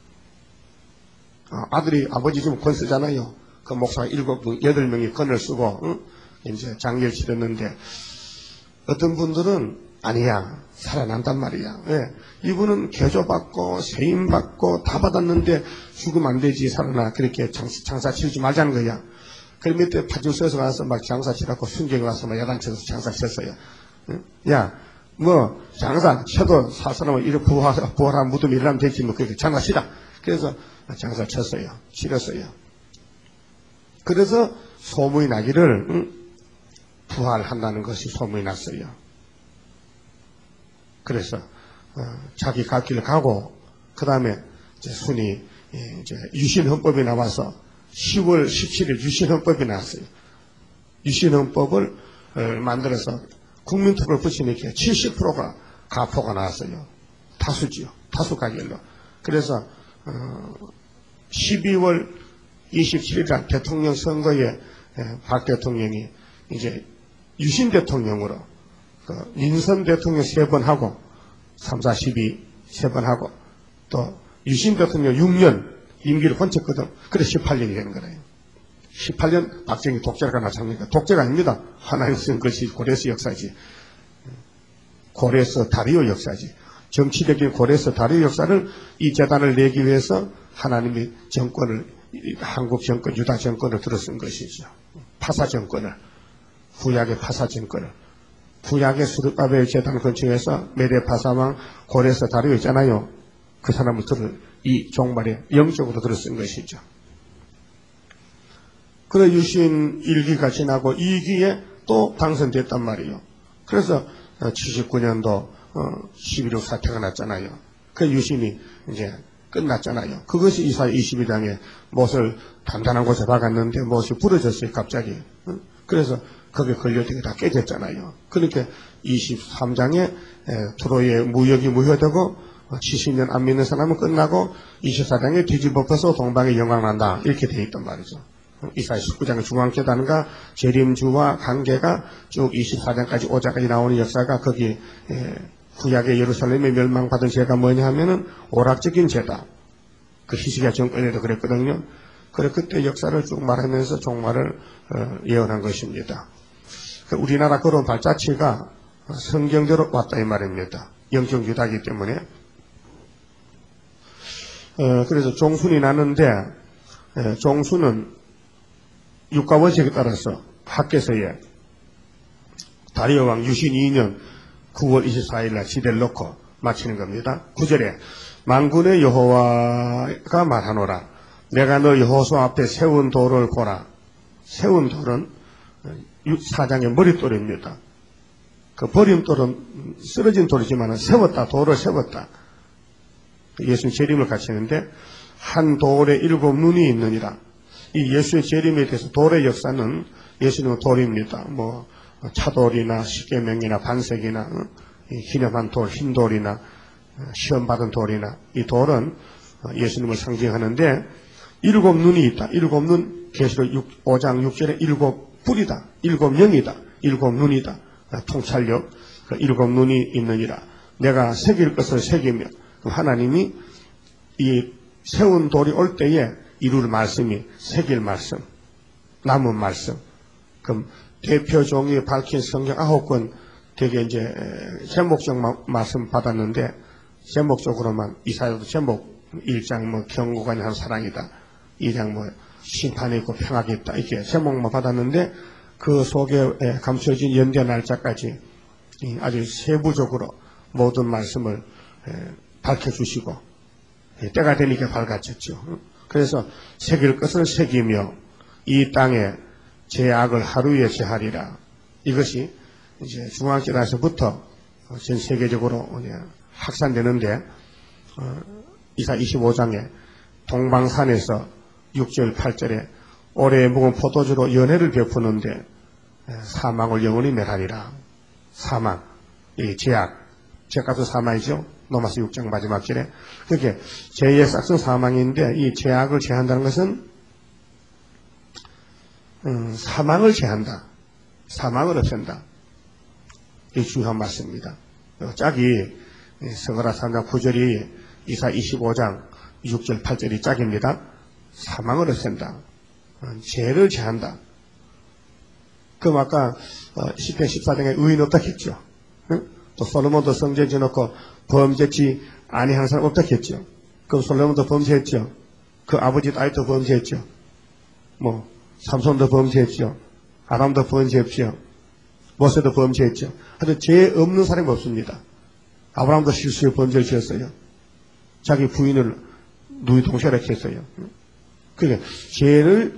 어, 아들이, 아버지 좀 건 쓰잖아요. 그 목사가 일곱, 여덟 명이 건을 쓰고, 응? 이제 장례를 치렀는데, 어떤 분들은, 아니야, 살아난단 말이야. 왜? 이분은 개조받고, 세임받고, 다 받았는데, 죽으면 안 되지, 살아나. 그렇게 장사, 장사 치르지 말자는 거야. 그 밑에 파출소에서 가서 막 장사 치라고 순경에 와서 막 야단쳐서 장사 쳤어요. 응? 야, 뭐, 장사 쳐도 살 사람은 이렇게 부활, 부활한 무덤이 일어나면 되지, 뭐, 그렇게 장사 치라. 그래서 장사 쳤어요. 치렀어요. 그래서 소문이 나기를, 응? 부활한다는 것이 소문이 났어요. 그래서, 어, 자기 갈 길을 가고, 그 다음에, 이제 순이, 이제 유신헌법이 나와서, 시월 십칠일 유신헌법이 나왔어요. 유신헌법을 어, 만들어서 국민투표를 붙이니까 칠십 퍼센트가 가포가 나왔어요. 다수지요. 다수 가결로. 그래서, 어, 십이월 이십칠일날 대통령 선거에 에, 박 대통령이 이제 유신 대통령으로 그 인선 대통령 세 번 하고 삼, 사, 십이 세 번 하고 또 유신 대통령 육 년 임기를 번쳤거든. 그래 십팔 년이 되는 거예요. 십팔 년 박정희 독재가 나타납니까? 독재가 아닙니다. 하나님 쓴 것이 고레스 역사지. 고레스 다리오 역사지. 정치적인 고레스 다리오 역사를 이 재단을 내기 위해서 하나님이 정권을 한국 정권, 유다 정권을 들어쓴 것이죠. 파사 정권을, 구약의 파사 정권을, 구약의 수르바벨 재단 근처에서 메데 파사왕 고레스 다리오 있잖아요. 그 사람을 들을 이 종말에 영적으로 들어쓴 것이죠. 그래 유신 일 기가 지나고 이 기에 또 당선됐단 말이에요. 그래서 칠십구 년도 십일억 사태가 났잖아요. 그 유신이 이제 끝났잖아요. 그것이 이사야 이십이 장에 못을 단단한 곳에 박았는데 못이 부러졌어요. 갑자기. 그래서 거기에 걸려있는 게 다 깨졌잖아요. 그렇게 이십삼 장에 트로이의 무역이 무효되고 칠십 년 안 믿는 사람은 끝나고 이십사 장에 뒤집어 엎어서 동방에 영광 난다. 이렇게 되어 있단 말이죠. 이사야 십구 장의 중앙재단과 재림주와 관계가 쭉 이십사 장까지 오 장까지 나오는 역사가 거기 구약의 예루살렘에 멸망받은 죄가 뭐냐 하면은 오락적인 죄다. 그 히스기야 정권에도 그랬거든요. 그래 그때 역사를 쭉 말하면서 종말을 어, 예언한 것입니다. 그 우리나라 그런 발자취가 성경대로 왔다 이 말입니다. 영적 유다이기 때문에. 어, 그래서 종순이 나는데 에, 종순은 육가원칙에 따라서 학계서에 다리오 왕 유신 이 년 구월 이십사일 날 시대를 놓고 마치는 겁니다. 구 절에 만군의 여호와가 말하노라. 내가 너 여호수 앞에 세운 돌을 보라. 세운 돌은 사장의 머릿돌입니다. 그 버린 돌은 쓰러진 돌이지만 세웠다. 돌을 세웠다. 예수님 재림을 갖추는데 한 돌에 일곱 눈이 있느니라. 이 예수의 재림에 대해서 돌의 역사는 예수님은 돌입니다. 뭐 차돌이나 십계명이나 반석이나 기념한 돌, 흰 돌이나 시험받은 돌이나 이 돌은 예수님을 상징하는데 일곱 눈이 있다. 일곱 눈 계시록 오 장 육 절에 일곱 뿔이다. 일곱 영이다. 일곱 눈이다. 통찰력 그 일곱 눈이 있느니라. 내가 새길 것을 새기며 하나님이 이 세운 돌이 올 때에 이룰 말씀이 새길 말씀, 남은 말씀. 그럼 대표 종이 밝힌 성경 아홉 권 되게 이제 제목적 말씀 받았는데 제목적으로만 이사야도 제목 일 장 뭐 경고가 한 사랑이다. 이 장 뭐 심판이 있고 평화가 있다. 이렇게 제목만 받았는데 그 속에 감춰진 연대 날짜까지 아주 세부적으로 모든 말씀을 밝혀주시고 때가 되니까 밝아졌죠. 그래서 새길 것을 새기며 이 땅에 제약을 하루에 제하리라. 이것이 이제 중앙지대에서부터 전 세계적으로 확산되는데, 어, 이사 이십오 장에 동방산에서 육 절 팔 절에 올해 묵은 포도주로 연회를 베푸는데 사망을 영원히 멸하리라. 사망, 이 제약, 제약도 사망이죠. 로마서 육 장 마지막 절에. 그렇게 제의 싹슨 사망인데, 이 제약을 제한다는 것은 음, 사망을 제한다. 사망을 없앤다. 이 중요한 말씀입니다. 짝이 스가랴 삼 장 구 절이 이사 이십오 장 육 절 팔 절이 짝입니다. 사망을 없앤다. 죄를 제한다. 그럼 아까 시편 십사 장에 의인 없다 했죠. 또 솔로몬도 성전 지어놓고 범죄치 아니하는 사람 없다 했죠. 그럼 솔로몬도 범죄했죠. 그 아버지 다윗도 범죄했죠. 뭐 삼손도 범죄했죠. 아담도 범죄했죠. 모세도 범죄했죠. 하여튼 죄 없는 사람이 없습니다. 아브라함도 실수에 범죄를 지었어요. 자기 부인을 누이 동생이라 했어요. 그러니까 죄를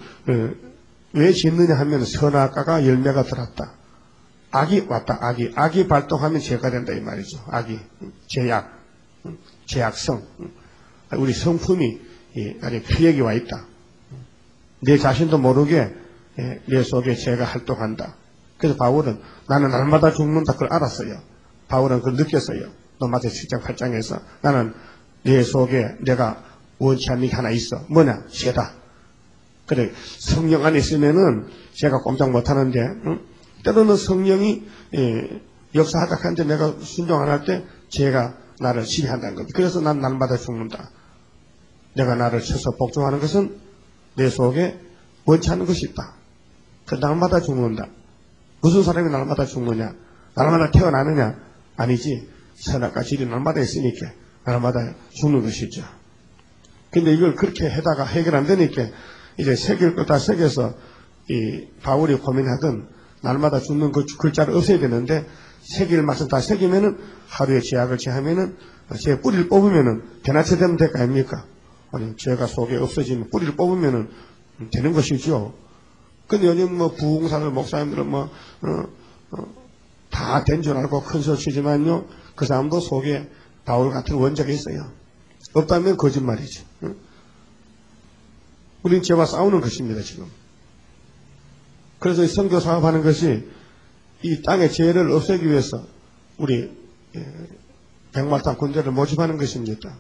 왜 짓느냐 하면 선악과가 열매가 들었다. 악이 왔다. 악이 악이 발동하면 죄가 된다 이 말이죠. 악이 죄악, 죄악성. 우리 성품이 아주 피력이 와 있다. 내 자신도 모르게 내 속에 죄가 활동한다. 그래서 바울은 나는 날마다 죽는다 그걸 알았어요. 바울은 그걸 느꼈어요. 로마서 칠 장 팔 장에서 나는 내 속에 내가 원치 않는 게 하나 있어. 뭐냐? 죄다. 그래 성령 안에 있으면은 죄가 꼼짝 못하는데 응? 때로는 성령이 예, 역사하다 하는데 내가 순종 안 할 때 죄가 나를 지배한다는 겁니다. 그래서 난 날마다 죽는다. 내가 나를 쳐서 복종하는 것은 내 속에 원치 않는 것이 있다. 그 날마다 죽는다. 무슨 사람이 날마다 죽느냐? 날마다 태어나느냐? 아니지. 선악과 질이 날마다 있으니까 날마다 죽는 것이죠. 근데 이걸 그렇게 해다가 해결 안 되니까 이제 새길 거 다 새겨서 이 바울이 고민하던 날마다 죽는 그 글자를 없애야 되는데 새길 맛을 다 새기면은 하루에 죄악을 제하면은 죄 뿌리를 뽑으면은 변화체 되면 될 거 아닙니까? 아니 죄가 속에 없어지면 뿌리를 뽑으면은 되는 것이죠. 근데 요즘 뭐 부흥사들 목사님들은 뭐 어, 어, 다 된 줄 알고 큰 소리 치지만요 그 사람도 속에 바울 같은 원자가 있어요. 없다면 거짓말이죠. 어? 우리는 죄와 싸우는 것입니다 지금. 그래서 이 선교 사업하는 것이 이 땅의 죄를 없애기 위해서 우리 백마탄 군대를 모집하는 것입니다.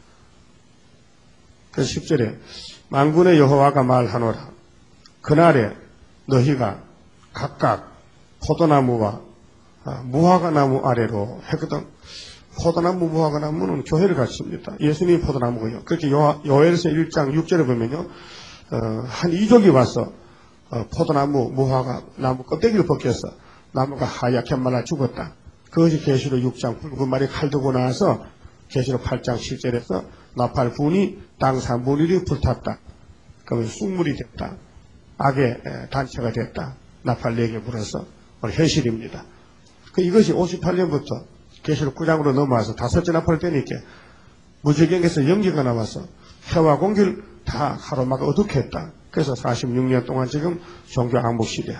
그래서 십 절에 만군의 여호와가 말하노라. 그날에 너희가 각각 포도나무와 무화과나무 아래로 했거든. 포도나무, 무화과나무는 교회를 갖습니다. 예수님이 포도나무고요. 그렇게 요엘서 일 장 육 절에 보면요, 어, 한 이족이 와서 어, 포도나무, 무화과 나무 껍데기를 벗겨서 나무가 하얗게 말라 죽었다. 그것이 계시록 육 장 붉은 말이 칼 들고 나와서 계시록 팔 장 칠 절에서 나팔 분이 땅 삼 분의 일이 불탔다. 그러면 쑥물이 됐다. 악의 단체가 됐다. 나팔 네 개 불어서 현실입니다. 그 이것이 오십팔 년부터 계시록 구 장으로 넘어와서 다섯째 나팔을 떼니까 무지경에서 연기가 나와서 해와 공기를 다 가로막아 어둡게 했다. 그래서 사십육 년 동안 지금 종교 항복 시대.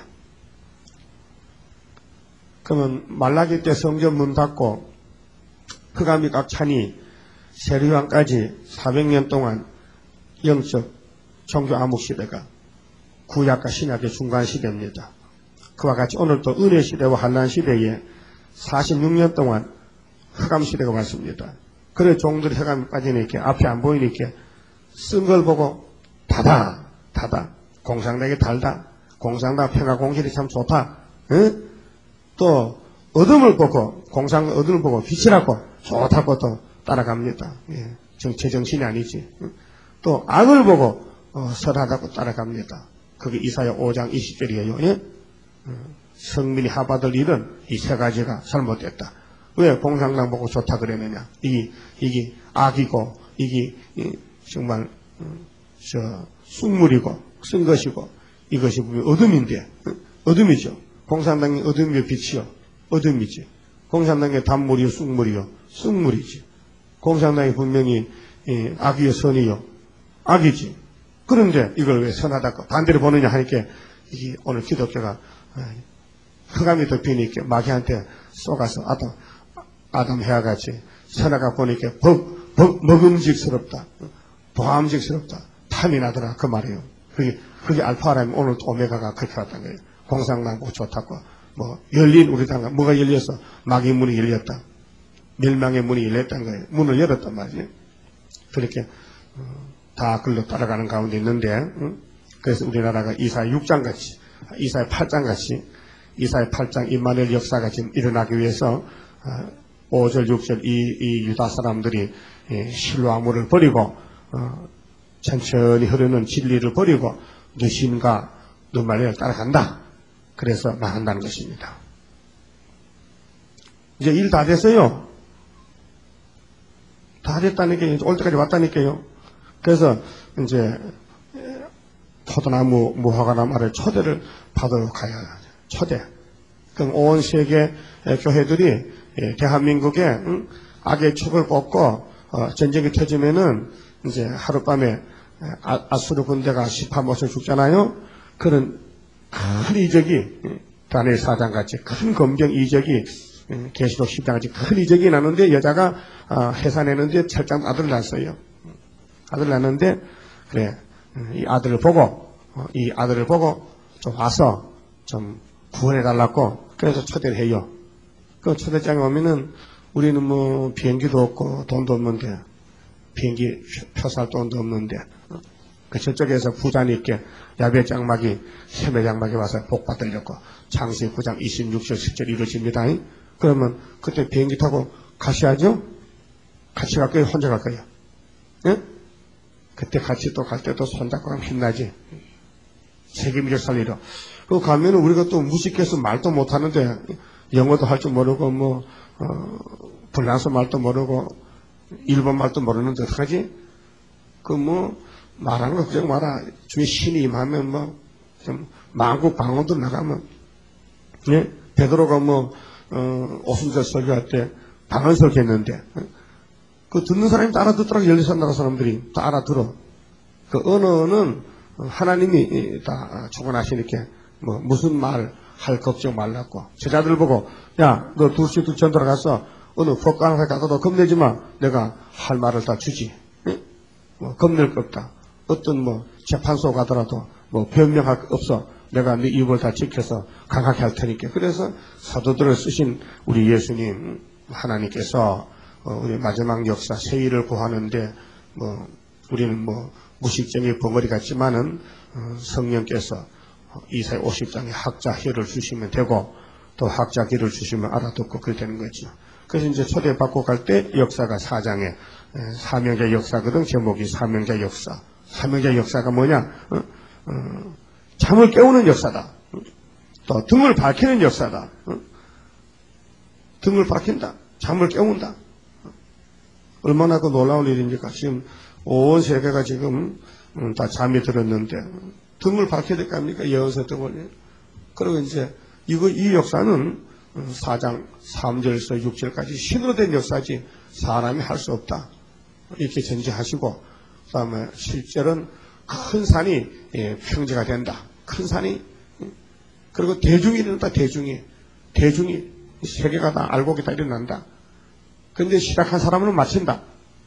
그러면 말라기 때 성전 문 닫고 흑암이 꽉 차니 세리왕까지 사백 년 동안 영적 종교 암흑 시대가 구약과 신약의 중간 시대입니다. 그와 같이 오늘도 은혜 시대와 환난 시대에 사십육 년 동안 흑암 시대가 왔습니다. 그래 종들이 흑암에 빠지니까 앞이 안 보이니까 쓴 걸 보고 다다 다다 공상당이 달다. 공상당 평화 공실이 참 좋다. 응? 또 어둠을 보고 공상 어둠을 보고 빛이라고 좋다고 또 따라갑니다. 예. 정체 정신이 아니지. 응? 또 악을 보고 어, 선하다고 따라갑니다. 그게 이사야 오 장 이십 절이에요. 예? 성민이 하받을 일은 이 세 가지가 잘못됐다. 왜 공상당 보고 좋다 그러느냐? 이게 이게 악이고 이게 이, 정말 음, 저 쑥물이고 쓴 것이고 이것이 어둠인데 어둠이죠. 공산당이 어둠이요 빛이요 어둠이지. 공산당의 단물이요 쑥물이요 쑥물이지. 공산당이 분명히 이, 악이요 선이요 악이지. 그런데 이걸 왜 선하다고 반대로 보느냐 하니까 이게 오늘 기독교가 흑암이 덮이니까 마귀한테 쏘가서 아담, 아담 해와 같이 선악과 보니까 법, 법, 먹음직스럽다. 보암직스럽다. 탐이 나더라. 그 말이에요. 그게, 그게 알파라면 오늘 오메가가 그렇게 왔단 거예요. 공상나고 좋다고. 뭐, 열린 우리 당가, 뭐가 열려서 마귀 문이 열렸다. 멸망의 문이 열렸다는 거예요. 문을 열었단 말이에요. 그렇게, 어, 다 글로 따라가는 가운데 있는데, 응? 그래서 우리나라가 이사야 육 장 같이, 이사야 팔 장 같이, 이사야 팔 장 임마누엘 역사가 지금 일어나기 위해서, 어, 오 절, 육 절, 이, 이 유다 사람들이, 예, 실로아물을 버리고, 어, 천천히 흐르는 진리를 버리고, 누신과 누말을 따라간다. 그래서 망한다는 것입니다. 이제 일 다 됐어요. 다 됐다니까요. 올 때까지 왔다니까요. 그래서 이제 포도나무 무화과나무 아래 초대를 받으러 가야 하죠. 초대. 그럼 온 세계 교회들이 대한민국에 악의 축을 꽂고 전쟁이 터지면은 이제 하룻밤에 아수르 군대가 십팔 못을 죽잖아요. 그런 큰 이적이 다니엘 사 장 같이 큰 검경 이적이 계시록 십 장 같이 큰 이적이 나는데 여자가 해산했는데 철장 아들을 낳았어요. 아들을 낳았는데 그래 이 아들을 보고 이 아들을 보고 좀 와서 좀 구원해 달라고 그래서 초대를 해요. 그 초대장에 오면은 우리는 뭐 비행기도 없고 돈도 없는데 비행기 표 살 돈도 없는데 그 저쪽에서 부자님께 야베 장막이 세메 장막이 와서 복 받으려고 창세기 구 장 이십육 절 십 절 이루어집니다. 그러면 그때 비행기 타고 가셔야죠? 같이 갈 거예요? 혼자 갈 거예요? 예? 그때 같이 또 갈 때도 손잡고 가면 힘나지. 책임질 살리러. 그거 가면 우리가 또 무식해서 말도 못하는데 영어도 할 줄 모르고 뭐 어, 불란서 말도 모르고 일본 말도 모르는데 어떡하지? 그 뭐 말하는 거 걱정 마라. 주의 신이 임하면 뭐 좀 만국 방언도 나가면 예? 베드로가 뭐 어, 오순절 설교할 때 방언 설교했는데 예? 그 듣는 사람이 다 알아듣더라고. 열리산 나라 사람들이 다 알아들어. 그 언어는 하나님이 다 주관하시니까 뭐 무슨 말 할 걱정 말라고. 제자들 보고 야 너 두 시 두 천 들어가서 어느 법관에 가서도 겁내지 마. 내가 할 말을 다 주지. 응? 뭐 겁낼 거 없다. 어떤 뭐 재판소 가더라도 뭐 변명할 거 없어. 내가 네 입을 다 지켜서 강하게 할 테니까. 그래서 사도들을 쓰신 우리 예수님 하나님께서 어, 우리 마지막 역사 세일을 구하는데 뭐 우리는 뭐 무식쟁이 벙어리 같지만은 어, 성령께서 이사야 오십 장에 학자 혀를 주시면 되고 또 학자 귀를 주시면 알아듣고 그렇게 되는 거죠. 그래서 이제 초대받고 갈 때 역사가 사 장에 에, 사명자 역사거든. 제목이 사명자 역사. 사명자 역사가 뭐냐? 어? 어, 잠을 깨우는 역사다. 또 등을 밝히는 역사다. 어? 등을 밝힌다. 잠을 깨운다. 얼마나 그 놀라운 일입니까? 지금 온 세계가 지금 음, 다 잠이 들었는데 등을 밝혀야 될 거 아닙니까? 예언서 등을. 그리고 이제 이거 이 역사는 사 장 삼 절에서 육 절까지 신으로 된 역사지 사람이 할 수 없다. 이렇게 전제하시고 그다음에 실제로는 큰 산이 예, 평지가 된다. 큰 산이 그리고 대중이 일어난다. 대중이 대중이 세계가 다 알고 있다 일어난다. 근데 시작한 사람은 마친다.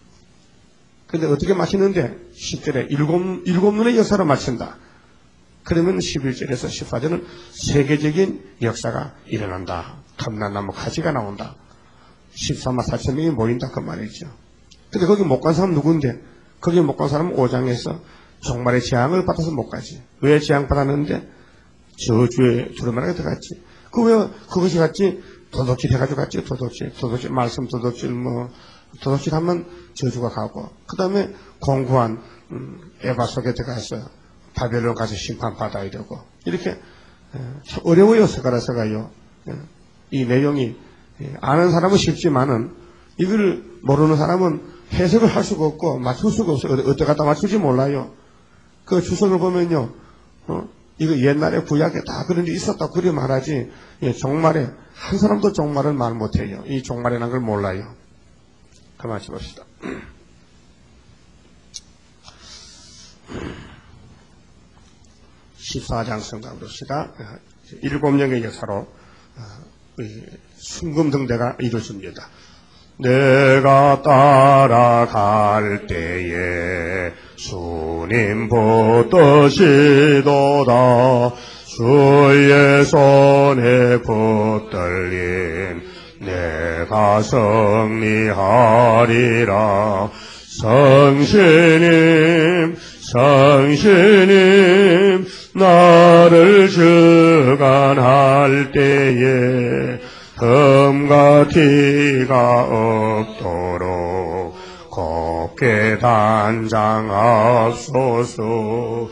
근데 어떻게 마치는데 십 절에 일곱, 일곱 눈의 역사로 마친다. 그러면 십일 절에서 십사 절은 세계적인 역사가 일어난다. 감람나무 가지가 나온다. 십삼만 사천 명이 모인다. 그 말이죠. 근데 거기 못 간 사람 누군데? 거기 못 간 사람은 오 장에서 종말의 재앙을 받아서 못 가지. 왜 재앙 받았는데? 저주에 두루마리가 들어갔지. 그 왜 그것이 갔지? 도둑질 해가지고 갔지. 도둑질. 도둑질, 말씀 도둑질, 뭐, 도둑질 하면 저주가 가고. 그 다음에 공고한, 음, 에바 속에 들어가서 바벨론 가서 심판받아야 되고. 이렇게, 참 어려워요. 서가라서가요. 이 내용이, 아는 사람은 쉽지만은, 이걸 모르는 사람은 해석을 할 수가 없고, 맞출 수가 없어요. 어디 갖다 맞출지 몰라요. 그 주석을 보면요, 어? 이거 옛날에 구약에 다 그런 게 있었다. 그리 말하지. 예, 종말에, 한 사람도 종말을 말 못해요. 이 종말이라는 걸 몰라요. 그만 해봅시다. 십사 장 성경 봅시다. 일곱 명의 역사로 순금등대가 이루어집니다. 내가 따라갈 때에 주님 붙드시도다. 주의 손에 붙들림 내가 승리하리라. 성신님 성신님 나를 주관할 때에 흠과 티가 없도록 곱게 단장하소서.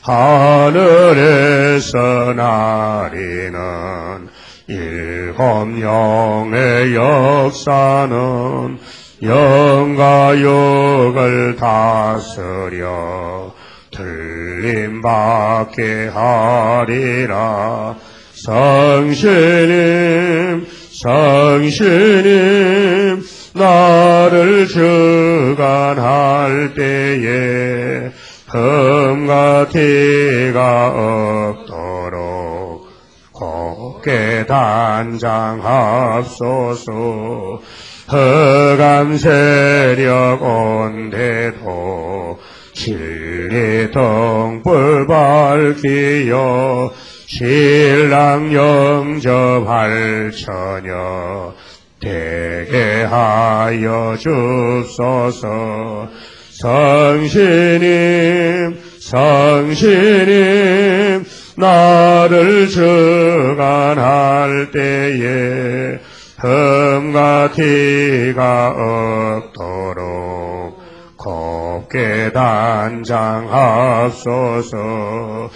하늘에서 나리는 일곱 영의 역사는 영과 육을 다스려 들림받게 하리라. 성신님 성신님 나를 주관할 때에 흠과 티가 없도록 곱게 단장하소서. 흑암 세력 온데도 진리 등불 밝히여 신랑 영접할 처녀 되게 하여 주소서. 성신님 성신님 나를 주관할 때에 흠과 티가 없도록 곱게 단장하소서.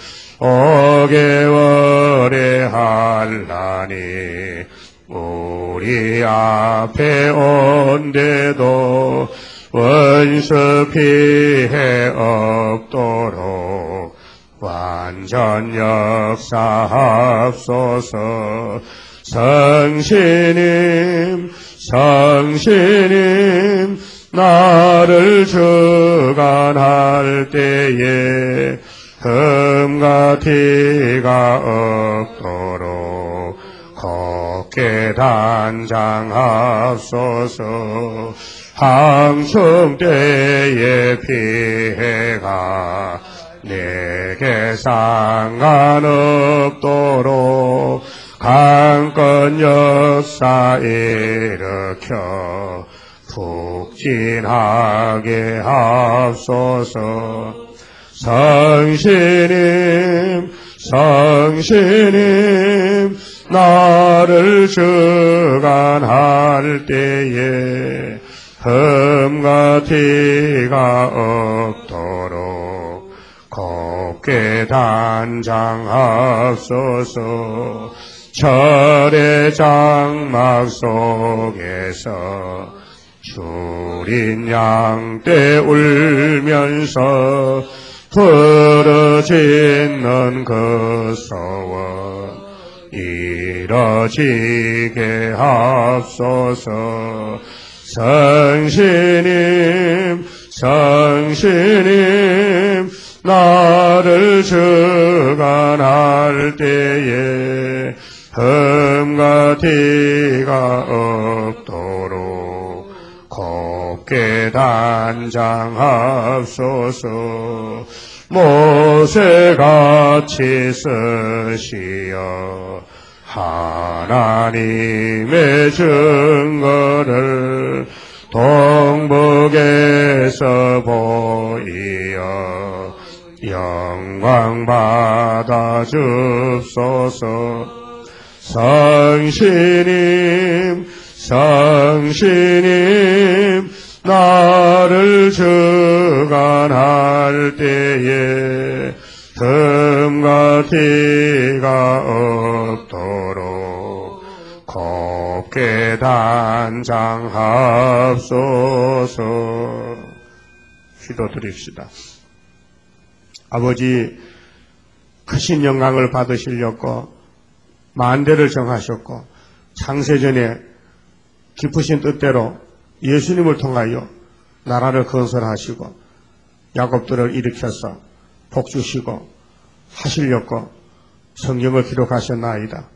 오개월의 한란이 우리 앞에 온데도 원수 피해 없도록 완전 역사하소서. 성신님 성신님 나를 주관할 때에 흠과 티가 없도록 곱게 단장하소서. 항충 때의 피해가 내게 상관없도록 강건 역사 일으켜 푹진하게 하소서. 성신님 성신님 나를 주관할 때에 흠과 티가 없도록 곱게 단장하소서. 철의 장막 속에서 주린 양떼 울면서 부르짖는 그 소원 이뤄지게 하소서. 성신님 성신님 나를 주관할 때에 흠과 티가 없도록 곱게 단장하소서. 모세같이 쓰시어 하나님의 증거를 동북에서 보이어 영광 받아 줍소서. 성신님 성신님 나를 주관할 때에 흠과 티가 없도록 곱게 단장하소서. 기도드립시다. 아버지, 크신 영광을 받으시려고 만대를 정하셨고 창세전에 깊으신 뜻대로 예수님을 통하여 나라를 건설하시고 야곱들을 일으켜서 복주시고 하시려고 성경을 기록하셨나이다.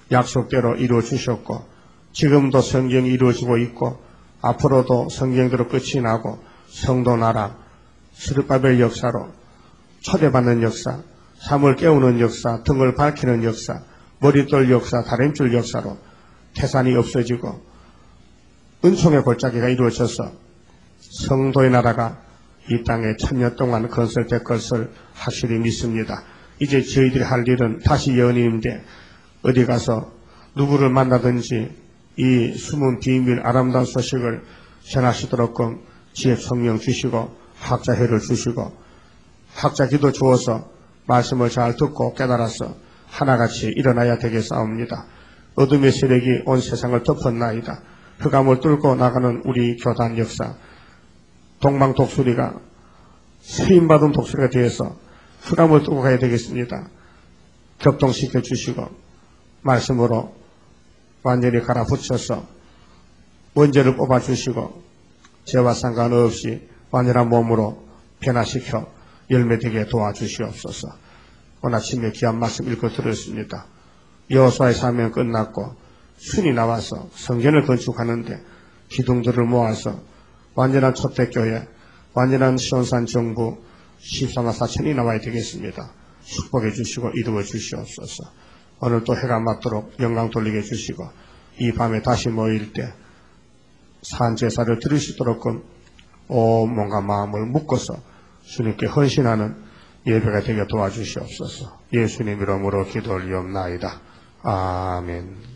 약속대로 이루어 주셨고 지금도 성경이 이루어지고 있고 앞으로도 성경대로 끝이 나고 성도 나라, 스룹바벨 역사로 초대받는 역사, 삶을 깨우는 역사, 등을 밝히는 역사, 머릿돌 역사, 다림줄 역사로 태산이 없어지고 은총의 골짜기가 이루어져서 성도의 나라가 이 땅에 천년 동안 건설될 것을 확실히 믿습니다. 이제 저희들이 할 일은 다시 예언인데 어디 가서 누구를 만나든지 이 숨은 비밀 아름다운 소식을 전하시도록끔 지혜 총명 주시고 학자회를 주시고 학자 기도 주어서 말씀을 잘 듣고 깨달아서 하나같이 일어나야 되겠사옵니다. 어둠의 세력이 온 세상을 덮었나이다. 흑암을 뚫고 나가는 우리 교단 역사, 동방 독수리가 세임받은 독수리가 되어서 흑암을 뚫고 가야 되겠습니다. 격동시켜 주시고 말씀으로 완전히 갈아붙여서 원죄를 뽑아주시고 죄와 상관없이 완전한 몸으로 변화시켜 열매되게 도와주시옵소서. 오늘 아침에 귀한 말씀 읽고 들었습니다. 여호수아의 사명 끝났고 순이 나와서 성전을 건축하는데 기둥들을 모아서 완전한 초대교회, 완전한 시온산 정부 십삼만 사천이 나와야 되겠습니다. 축복해 주시고 이루어 주시옵소서. 오늘 또 해가 맞도록 영광 돌리게 해주시고 이 밤에 다시 모일 때 산제사를 드릴 수 있도록끔 온 몸과 마음을 묶어서 주님께 헌신하는 예배가 되게 도와주시옵소서. 예수님 이름으로 기도 올리옵나이다. 아멘.